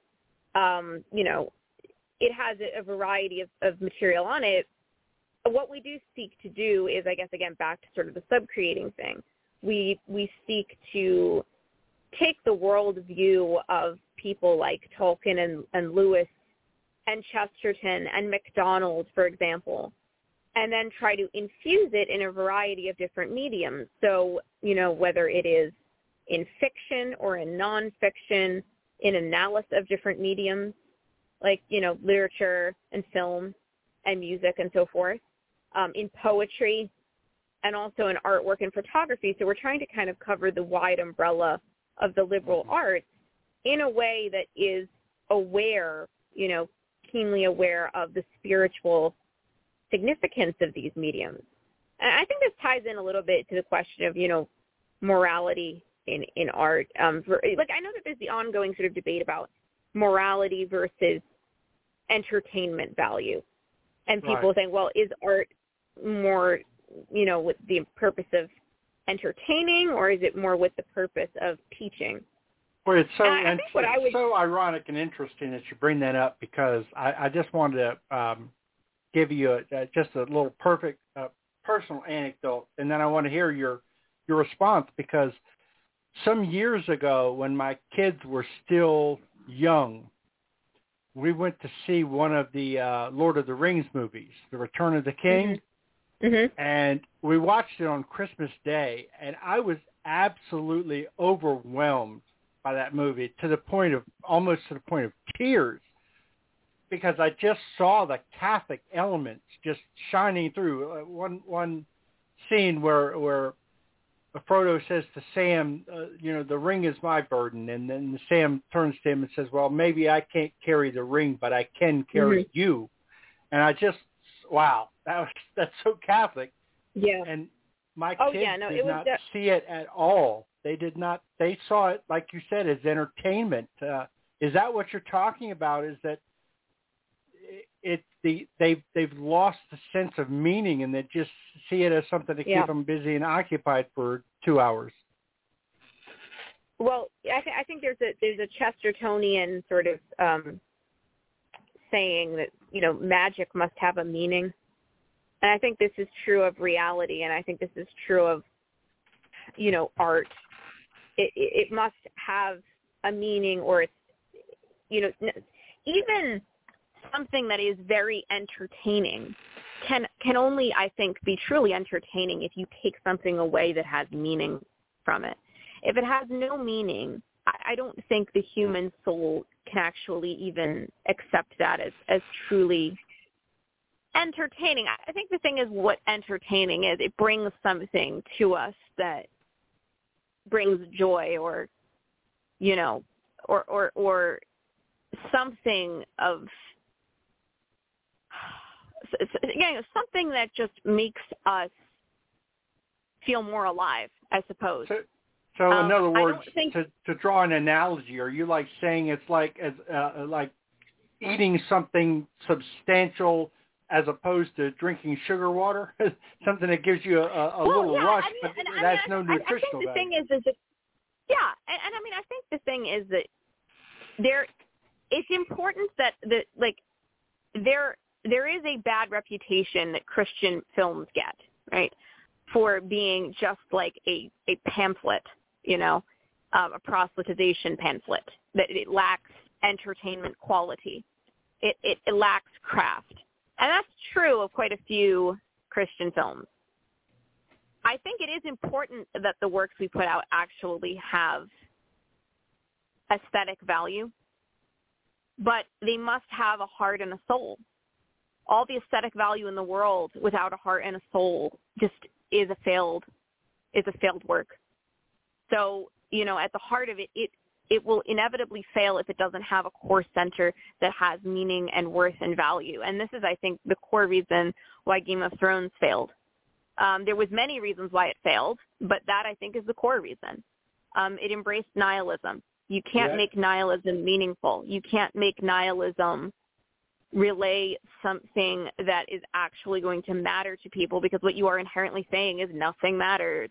Um, you know, it has a, a variety of, of material on it. What we do seek to do is, I guess, again, back to sort of the sub-creating thing. We we seek to take the world view of people like Tolkien and, and Lewis and Chesterton and MacDonald, for example, and then try to infuse it in a variety of different mediums. So, you know, whether it is in fiction or in nonfiction, in analysis of different mediums, like, you know, literature and film and music and so forth, um, in poetry, and also in artwork and photography. So we're trying to kind of cover the wide umbrella of the liberal arts in a way that is aware, you know, keenly aware of the spiritual significance of these mediums. And I think this ties in a little bit to the question of, you know, morality in, in art. Um, for, like, I know that there's the ongoing sort of debate about morality versus entertainment value. And people right. saying, well, is art more, you know, with the purpose of entertaining, or is it more with the purpose of teaching? Well, it's so, I, I and think what I would, so ironic and interesting that you bring that up, because I, I just wanted to um, give you a, a, just a little perfect uh, personal anecdote, and then I want to hear your your response, because some years ago when my kids were still young, we went to see one of the uh, Lord of the Rings movies, The Return of the King, mm-hmm. and we watched it on Christmas Day, and I was absolutely overwhelmed by that movie, to the point of, almost to the point of tears, because I just saw the Catholic elements just shining through. Uh, one one scene where where Frodo says to Sam, uh, you know, the ring is my burden, and then Sam turns to him and says, well, maybe I can't carry the ring, but I can carry mm-hmm. you. And I just, wow, that was, that's so Catholic. Yeah. And my oh, kids yeah, no, did it was not de- see it at all. They did not. They saw it, like you said, as entertainment. Uh, is that what you're talking about? Is that it? The they've they've lost the sense of meaning, and they just see it as something to yeah. keep them busy and occupied for two hours. Well, I, th- I think there's a there's a Chestertonian sort of um, saying that, you know, magic must have a meaning, and I think this is true of reality, and I think this is true of, you know, art. It, it, it must have a meaning, or it's, you know, even something that is very entertaining can can only, I think, be truly entertaining if you take something away that has meaning from it. If it has no meaning, I, I don't think the human soul can actually even accept that as, as truly entertaining. I think the thing is what entertaining is. It brings something to us that brings joy, or, you know, or, or, or something of, you know, something that just makes us feel more alive, I suppose. So, so um, in other words, think... to, to draw an analogy, are you like saying it's like as uh, like eating something substantial as opposed to drinking sugar water? Something that gives you a, a well, little yeah, rush, I mean, but and, that's I no mean, I, nutritional I think the value. thing is, is that, yeah, and, and I mean, I think the thing is that there, it's important that the like there there is a bad reputation that Christian films get, right, for being just like a, a pamphlet, you know, um, a proselytization pamphlet, that it lacks entertainment quality. It, it, it lacks craft. And that's true of quite a few Christian films. I think it is important that the works we put out actually have aesthetic value, but they must have a heart and a soul. All the aesthetic value in the world without a heart and a soul just is a failed is a failed work. So, you know, at the heart of it, it it will inevitably fail if it doesn't have a core center that has meaning and worth and value. And this is, I think, the core reason why Game of Thrones failed. Um, there was many reasons why it failed, but that, I think, is the core reason. Um, it embraced nihilism. You can't Yeah. make nihilism meaningful. You can't make nihilism relay something that is actually going to matter to people, because what you are inherently saying is nothing matters.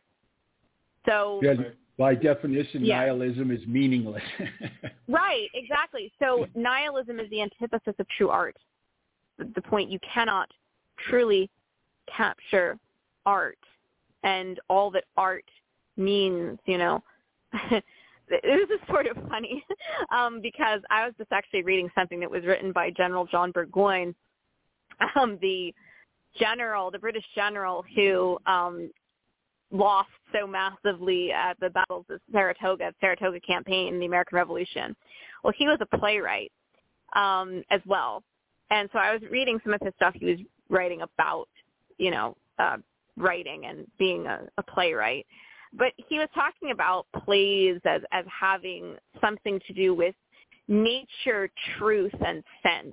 So Yeah, by definition, yeah. nihilism is meaningless. Right, exactly. So nihilism is the antithesis of true art. The, the point, you cannot truly capture art and all that art means, you know. This is sort of funny um, because I was just actually reading something that was written by General John Burgoyne, um, the general, the British general who um, lost so massively at the battles of Saratoga, Saratoga campaign, the American Revolution. Well, he was a playwright um, as well. And so I was reading some of his stuff he was writing about, you know, uh, writing and being a, a playwright. But he was talking about plays as, as having something to do with nature, truth, and sense,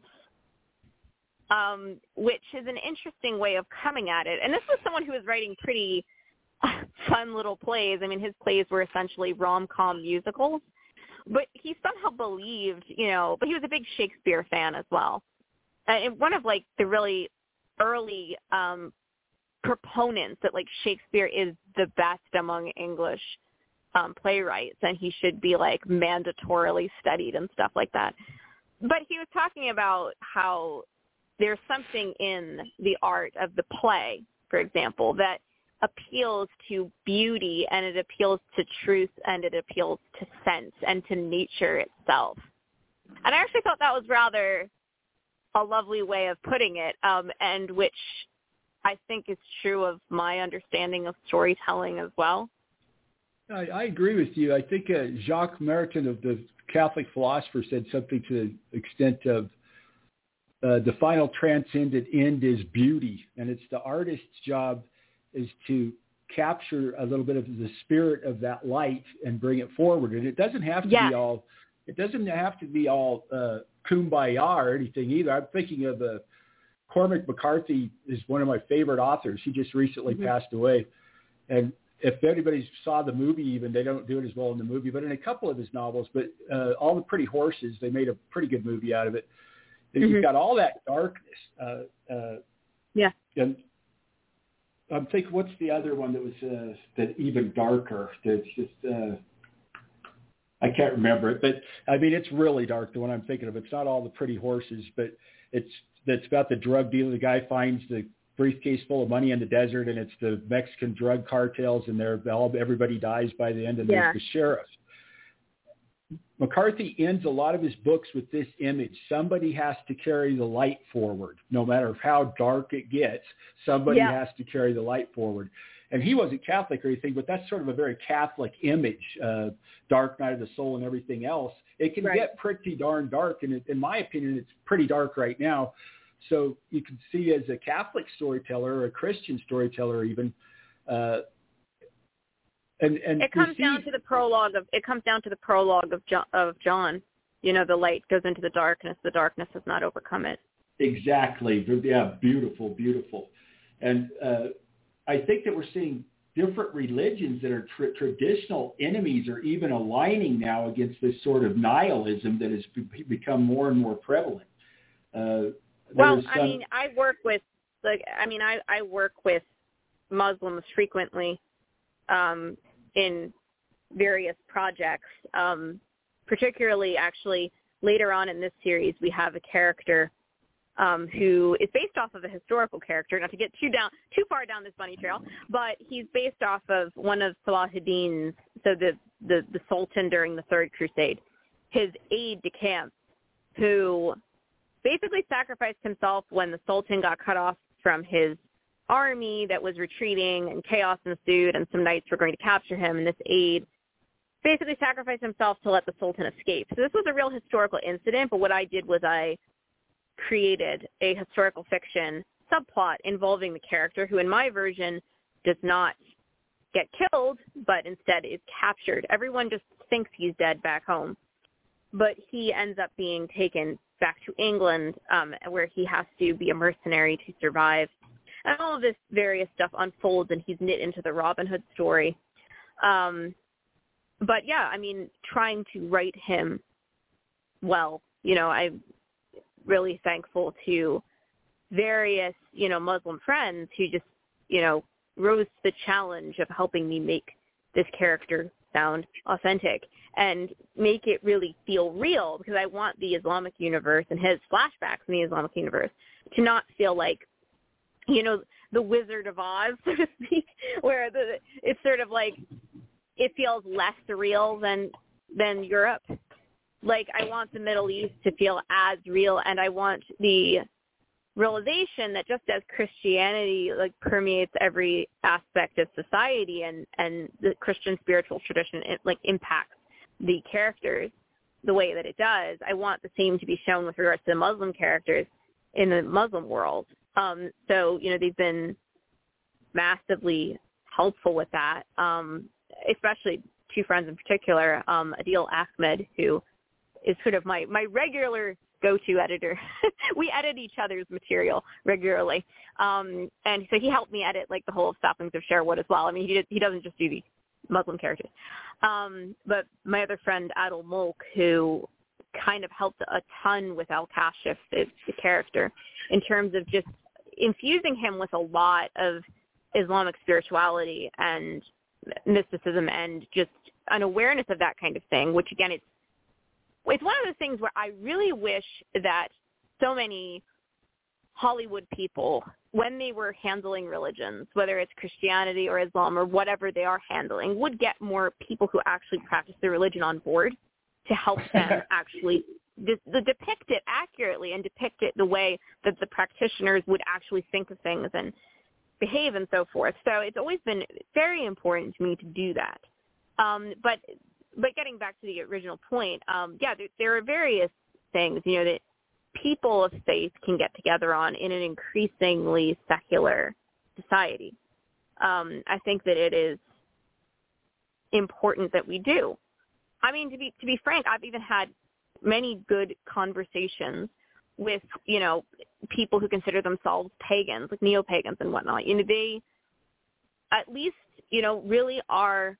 um, which is an interesting way of coming at it. And this was someone who was writing pretty fun little plays. I mean, his plays were essentially rom-com musicals. But he somehow believed, you know, but he was a big Shakespeare fan as well. And one of, like, the really early um proponents that, like, Shakespeare is the best among English um, playwrights, and he should be, like, mandatorily studied and stuff like that. But he was talking about how there's something in the art of the play, for example, that appeals to beauty, and it appeals to truth, and it appeals to sense and to nature itself. And I actually thought that was rather a lovely way of putting it, um, and which I think is true of my understanding of storytelling as well. I, I agree with you. I think uh, Jacques Maritain, of the Catholic philosopher, said something to the extent of uh, the final transcendent end is beauty, and it's the artist's job is to capture a little bit of the spirit of that light and bring it forward. And it doesn't have to yeah. be all. It doesn't have to be all uh, kumbaya or anything either. I'm thinking of a. Cormac McCarthy is one of my favorite authors. He just recently mm-hmm. passed away. And if anybody saw the movie even, they don't do it as well in the movie, but in a couple of his novels, but uh, All the Pretty Horses, they made a pretty good movie out of it. Mm-hmm. You've got all that darkness. Uh, uh, yeah. And I'm thinking, what's the other one that was uh, that even darker? That's just, uh, I can't remember it, but I mean, it's really dark, the one I'm thinking of. It's not All the Pretty Horses, but it's, that's about the drug dealer. The guy finds the briefcase full of money in the desert, and it's the Mexican drug cartels, and they're all, everybody dies by the end, and yeah. there's the sheriff. McCarthy ends a lot of his books with this image. Somebody has to carry the light forward. No matter how dark it gets, somebody yeah. has to carry the light forward. And he wasn't Catholic or anything, but that's sort of a very Catholic image, uh, Dark Night of the Soul and everything else. It can right. get pretty darn dark, and it, in my opinion, it's pretty dark right now. So you can see, as a Catholic storyteller or a Christian storyteller even, uh, And, and it comes see, down to the prologue of it comes down to the prologue of John, of John. You know, the light goes into the darkness. The darkness has not overcome it. Exactly. Yeah, beautiful, beautiful. And uh, I think that we're seeing different religions that are tra- traditional enemies are even aligning now against this sort of nihilism that has be- become more and more prevalent. Uh, well, some... I mean, I work with like I mean, I, I work with Muslims frequently um, in various projects. Um, particularly, actually, later on in this series, we have a character Um, who is based off of a historical character, not to get too down too far down this bunny trail, but he's based off of one of Salahuddin's, so the, the, the Sultan during the Third Crusade, his aide-de-camp, who basically sacrificed himself when the Sultan got cut off from his army that was retreating and chaos ensued and some knights were going to capture him, and this aide basically sacrificed himself to let the Sultan escape. So this was a real historical incident, but what I did was I created a historical fiction subplot involving the character who in my version does not get killed, but instead is captured. Everyone just thinks he's dead back home, but he ends up being taken back to England um, where he has to be a mercenary to survive. And all of this various stuff unfolds and he's knit into the Robin Hood story. Um, but yeah, I mean, trying to write him well, you know, I really thankful to various, you know, Muslim friends who just, you know, rose to the challenge of helping me make this character sound authentic and make it really feel real, because I want the Islamic universe and his flashbacks in the Islamic universe to not feel like, you know, the Wizard of Oz, so to speak, where the, it's sort of like it feels less real than than Europe. Like, I want the Middle East to feel as real, and I want the realization that just as Christianity, like, permeates every aspect of society and, and the Christian spiritual tradition, it, like, impacts the characters the way that it does, I want the same to be shown with regards to the Muslim characters in the Muslim world. Um, so, you know, they've been massively helpful with that, um, especially two friends in particular, um, Adil Ahmed, who is sort of my, my regular go-to editor. We edit each other's material regularly. Um, and so he helped me edit like the whole Stoppings of Sherwood as well. I mean, he did, he doesn't just do the Muslim characters. Um, but my other friend, Adil Mulk, who kind of helped a ton with Al-Kashif, the, the character, in terms of just infusing him with a lot of Islamic spirituality and mysticism and just an awareness of that kind of thing, which again, it's It's one of those things where I really wish that so many Hollywood people, when they were handling religions, whether it's Christianity or Islam or whatever they are handling, would get more people who actually practice their religion on board to help them actually de- de- depict it accurately and depict it the way that the practitioners would actually think of things and behave and so forth. So it's always been very important to me to do that. Um, but But getting back to the original point, um, yeah, there, there are various things, you know, that people of faith can get together on in an increasingly secular society. Um, I think that it is important that we do. I mean, to be to be frank, I've even had many good conversations with, you know, people who consider themselves pagans, like neo-pagans and whatnot. You know, they at least, you know, really are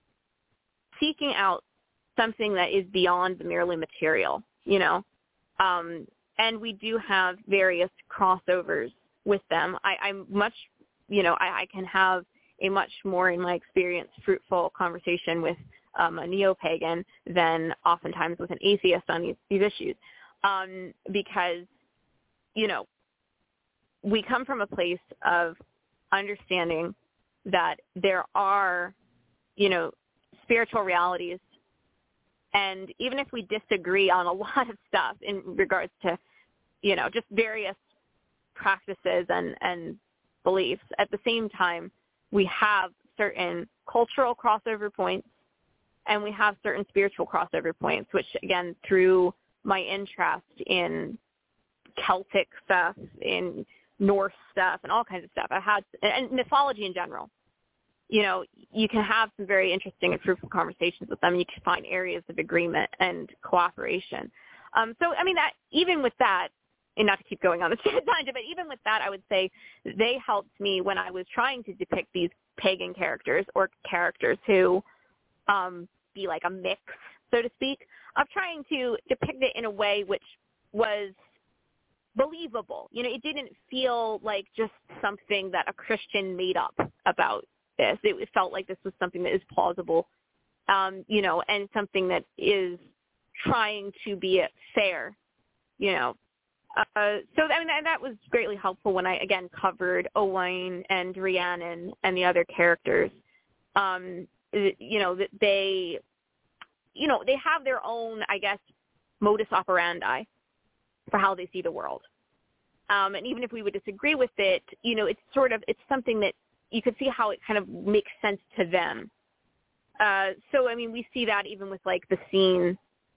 seeking out something that is beyond the merely material, you know. Um, and we do have various crossovers with them. I, I'm much, you know, I, I can have a much more, in my experience, fruitful conversation with um, a neo-pagan than oftentimes with an atheist on these, these issues. Um, because, you know, we come from a place of understanding that there are, you know, spiritual realities, and even if we disagree on a lot of stuff in regards to, you know, just various practices and, and beliefs, at the same time, we have certain cultural crossover points and we have certain spiritual crossover points, which, again, through my interest in Celtic stuff, in Norse stuff, and all kinds of stuff, I had, and mythology in general, you know, you can have some very interesting and fruitful conversations with them. You can find areas of agreement and cooperation. Um, so, I mean, that even with that, and not to keep going on this tangent, but even with that, I would say they helped me when I was trying to depict these pagan characters or characters who um, be like a mix, so to speak, of trying to depict it in a way which was believable. You know, it didn't feel like just something that a Christian made up about this. It felt like this was something that is plausible, um, you know, and something that is trying to be fair, you know. Uh, so I mean, that was greatly helpful when I, again, covered Owain and Rhiannon and the other characters. Um, you know, that they, you know, they have their own, I guess, modus operandi for how they see the world. Um, and even if we would disagree with it, you know, it's sort of, it's something that you could see how it kind of makes sense to them. Uh, so, I mean, we see that even with, like, the scene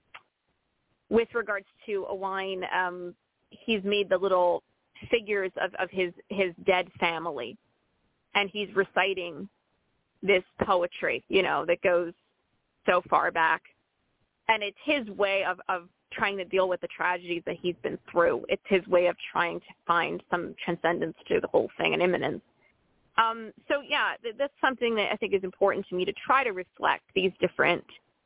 with regards to Owain. Um, he's made the little figures of, of his, his dead family, and he's reciting this poetry, you know, that goes so far back. And it's his way of, of trying to deal with the tragedies that he's been through. It's his way of trying to find some transcendence to the whole thing and immanence. Um, so, yeah, th- that's something that I think is important to me, to try to reflect these different,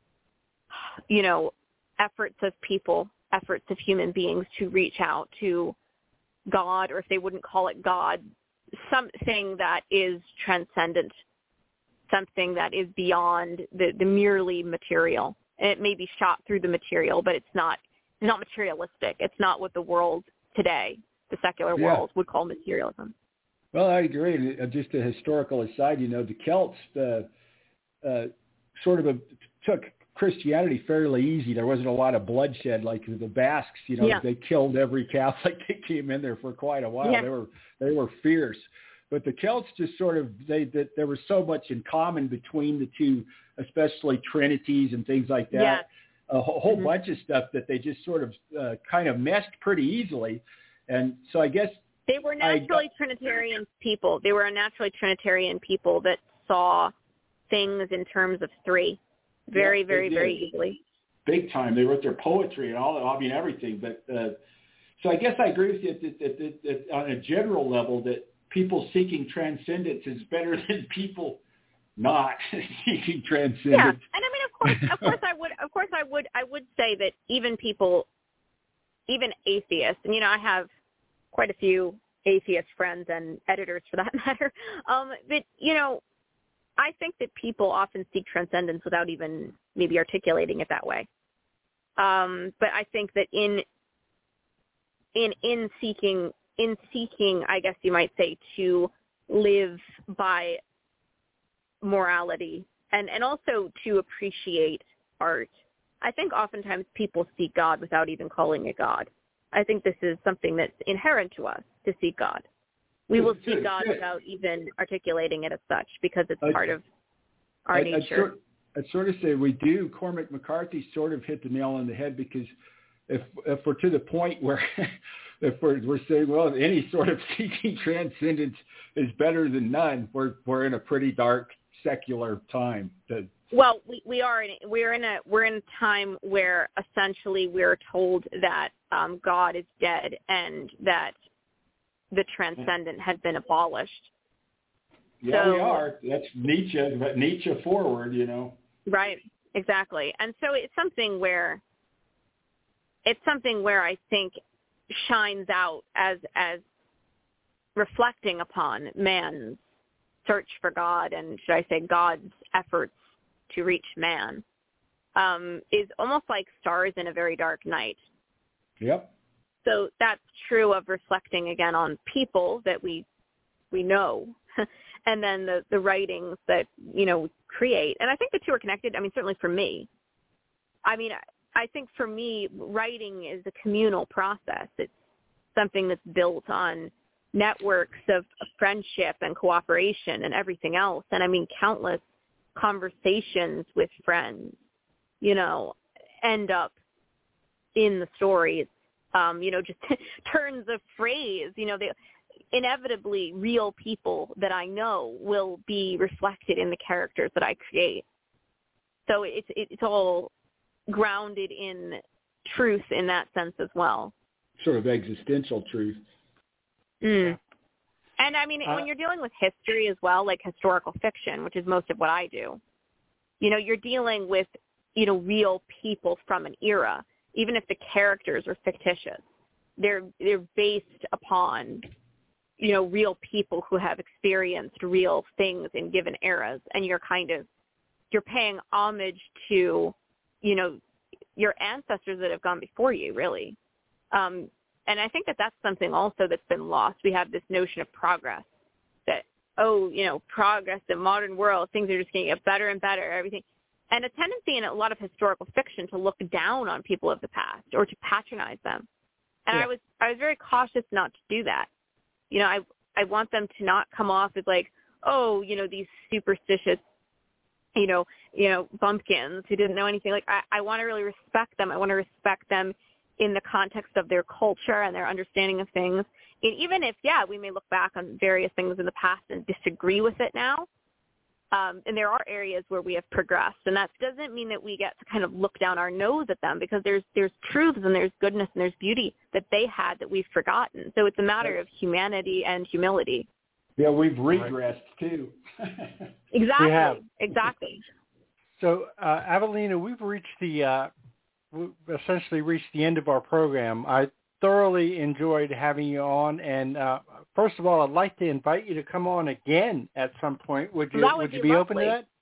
you know, efforts of people, efforts of human beings to reach out to God, or if they wouldn't call it God, something that is transcendent, something that is beyond the, the merely material. And it may be shot through the material, but it's not it's not materialistic. It's not what the world today, the secular yeah. world, would call materialism. Well, I agree. And just a historical aside, you know, the Celts uh, uh, sort of a, took Christianity fairly easy. There wasn't a lot of bloodshed like the Basques. You know, yeah. they killed every Catholic that came in there for quite a while. Yeah. They were they were fierce. But the Celts just sort of, they that there was so much in common between the two, especially trinities and things like that. Yeah. A whole, whole mm-hmm. bunch of stuff that they just sort of uh, kind of meshed pretty easily. And so I guess they were naturally I, Trinitarian people. They were a naturally Trinitarian people that saw things in terms of three very, yeah, very, very easily. Big time. They wrote their poetry and all, I mean, everything. But uh, so I guess I agree with you that, that, that, that on a general level that people seeking transcendence is better than people not seeking transcendence. Yeah, and I mean, of course, of course, I would, of course, I would, I would say that even people, even atheists, and you know, I have quite a few atheist friends and editors for that matter. Um, but you know, I think that people often seek transcendence without even maybe articulating it that way. Um, but I think that in in in seeking in seeking, I guess you might say, to live by morality and, and also to appreciate art, I think oftentimes people seek God without even calling it God. I think this is something that's inherent to us, to seek God. We will seek God without even articulating it as such, because it's I, part of our I, nature. I'd sort, I'd sort of say we do. Cormac McCarthy sort of hit the nail on the head, because if if we're to the point where if we're, we're saying, well, any sort of seeking transcendence is better than none, we're we're in a pretty dark secular time. To, well, we, we are in we're in a we're in a time where essentially we're told that um, God is dead and that the transcendent has been abolished. Yeah, so, we are. That's Nietzsche, but Nietzsche forward, you know. Right, exactly. And so it's something where it's something where I think shines out as as reflecting upon man's search for God, and should I say God's efforts to reach man, um, is almost like stars in a very dark night. Yep. So that's true of reflecting again on people that we we know, and then the, the writings that, you know, create. And I think the two are connected. I mean, certainly for me. I mean, I, I think for me, writing is a communal process. It's something that's built on networks of, of friendship and cooperation and everything else. And I mean, countless conversations with friends, you know, end up in the stories. Um, you know, just turns of phrase, you know, they, inevitably real people that I know will be reflected in the characters that I create. So it's it's all grounded in truth in that sense as well. Sort of existential truth. Mm. And I mean, uh, when you're dealing with history as well, like historical fiction, which is most of what I do, you know, you're dealing with, you know, real people from an era, even if the characters are fictitious. They're they're based upon, you know, real people who have experienced real things in given eras, and you're kind of, you're paying homage to, you know, your ancestors that have gone before you, really. Um, and I think that that's something also that's been lost. We have this notion of progress, that, oh, you know, progress in the modern world, things are just going to get better and better, everything. And a tendency in a lot of historical fiction to look down on people of the past or to patronize them. And yeah. I was I was very cautious not to do that. You know, I I want them to not come off as like, oh, you know, these superstitious, you know, you know, bumpkins who didn't know anything. Like, I, I want to really respect them. I want to respect them in the context of their culture and their understanding of things. And even if, yeah, we may look back on various things in the past and disagree with it now, um, and there are areas where we have progressed, and that doesn't mean that we get to kind of look down our nose at them, because there's there's truths and there's goodness and there's beauty that they had that we've forgotten. So it's a matter of humanity and humility. Yeah, we've regressed too. Exactly. We have. Exactly. So, uh, Avelina, we've reached the uh, we've essentially reached the end of our program. I thoroughly enjoyed having you on, and uh, first of all, I'd like to invite you to come on again at some point. Would you? That would would you be be open to lovely. that?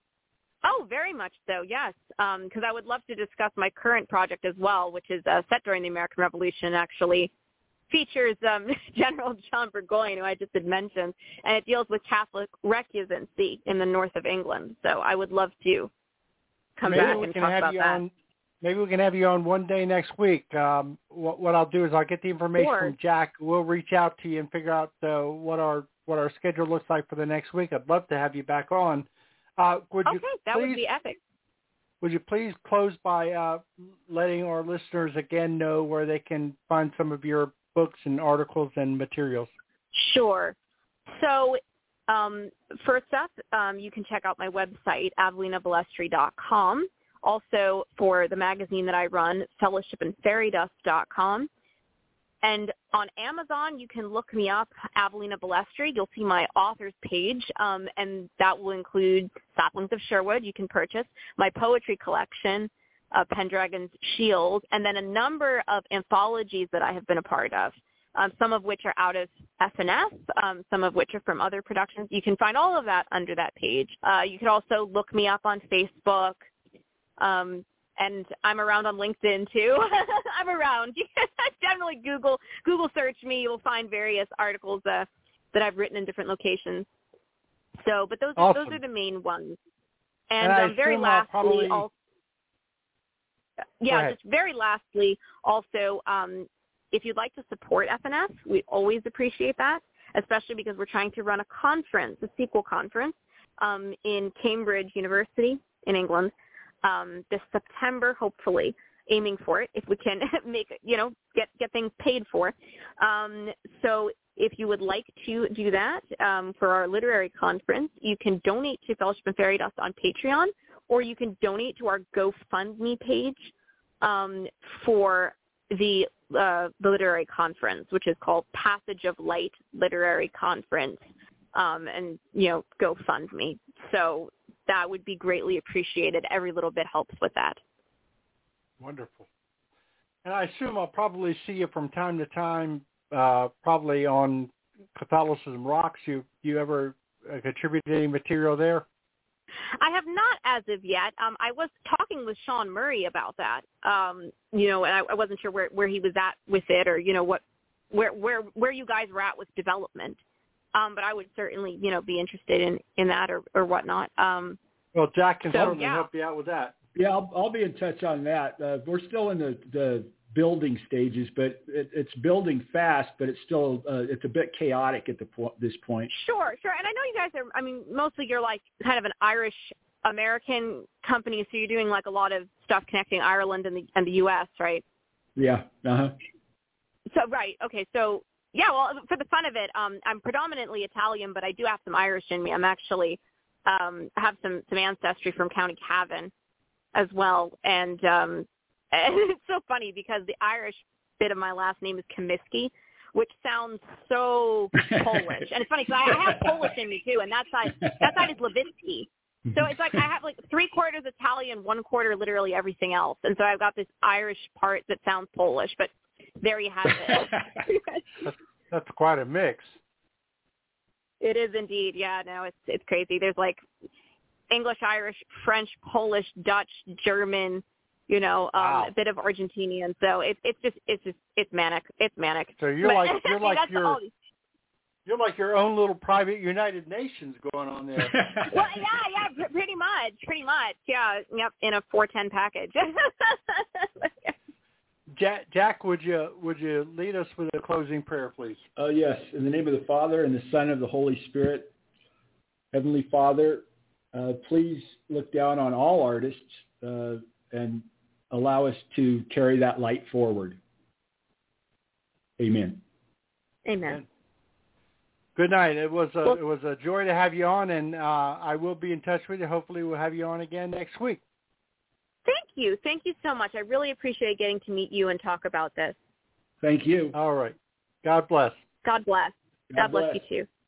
Oh, very much so, yes, because um, I would love to discuss my current project as well, which is uh, set during the American Revolution, actually. Features um, General John Burgoyne, who I just had mentioned, and it deals with Catholic recusancy in the north of England. So I would love to come maybe back we and can talk have about you that. on. Maybe we can have you on one day next week. Um, what, what I'll do is I'll get the information Sure. from Jack. We'll reach out to you and figure out uh, what our what our schedule looks like for the next week. I'd love to have you back on. Uh, would Okay, you that please, would be epic. Would you please close by uh, letting our listeners again know where they can find some of your books and articles and materials? Sure. So um, first up, um, you can check out my website, avelina balestri dot com. Also, for the magazine that I run, fellowship and fairy dust dot com. And on Amazon, you can look me up, Avelina Balestri. You'll see my author's page, um, and that will include Saplings of Sherwood you can purchase, my poetry collection, uh, Pendragon's Shield, and then a number of anthologies that I have been a part of, um, some of which are out of F N F, um, some of which are from other productions. You can find all of that under that page. Uh, you can also look me up on Facebook. Um, and I'm around on LinkedIn too. I'm around. You can definitely Google Google search me. You'll find various articles uh, that I've written in different locations. So, but those Awesome. are, those are the main ones. And, And I um, very assume I'll lastly, probably... also, yeah, just very lastly, also, um, if you'd like to support F N F, we always appreciate that, especially because we're trying to run a conference, a sequel conference, um, in Cambridge University in England. Um, this September, hopefully, aiming for it if we can make, you know, get, get things paid for. Um, so if you would like to do that um, for our literary conference, you can donate to Fellowship and Fairy Dust on Patreon, or you can donate to our GoFundMe page um, for the, uh, the literary conference, which is called Passage of Light Literary Conference, um, and, you know, GoFundMe. So that would be greatly appreciated. Every little bit helps with that. Wonderful. And I assume I'll probably see you from time to time, uh, probably on Catholicism Rocks. You you ever uh, contribute any material there? I have not as of yet. Um, I was talking with Sean Murray about that, um, you know, and I, I wasn't sure where, where he was at with it, or, you know, what where where where you guys were at with development. Um, but I would certainly, you know, be interested in, in that or, or whatnot. Um, well, Jack can so, certainly yeah. help you out with that. Yeah, I'll, I'll be in touch on that. Uh, we're still in the, the building stages, but it, it's building fast, but it's still uh, it's a bit chaotic at the po- this point. Sure, sure. And I know you guys are, I mean, mostly you're like kind of an Irish American company, so you're doing like a lot of stuff connecting Ireland and the and the U S, right? Yeah. Uh-huh. So, right. Okay. So Yeah, well, for the fun of it, um, I'm predominantly Italian, but I do have some Irish in me. I'm actually um, have some, some ancestry from County Cavan as well. And, um, and it's so funny because the Irish bit of my last name is Comiskey, which sounds so Polish. And it's funny because I, I have Polish in me too, and that side that side is Levitsky. So it's like I have like three quarters Italian, one quarter literally everything else. And so I've got this Irish part that sounds Polish, but there you have it. that's, that's quite a mix. It is indeed. Yeah, no, it's it's crazy. There's like English, Irish, French, Polish, Dutch, German, you know, um, wow. a bit of Argentinian. So it's it's just it's just it's manic. It's manic. So you're but, like you're I mean, like your all. You're like your own little private United Nations going on there. Well, yeah, yeah, pretty much, pretty much, yeah, yep, in a four ten package. Jack, Jack, would you would you lead us with a closing prayer, please? Oh, uh, yes. In the name of the Father and the Son and of the Holy Spirit, Heavenly Father, uh, please look down on all artists uh, and allow us to carry that light forward. Amen. Amen. Good night. It was a, well, it was a joy to have you on, and uh, I will be in touch with you. Hopefully we'll have you on again next week. Thank you. Thank you so much. I really appreciate getting to meet you and talk about this. Thank you. All right. God bless. God bless. God, God bless. bless you too.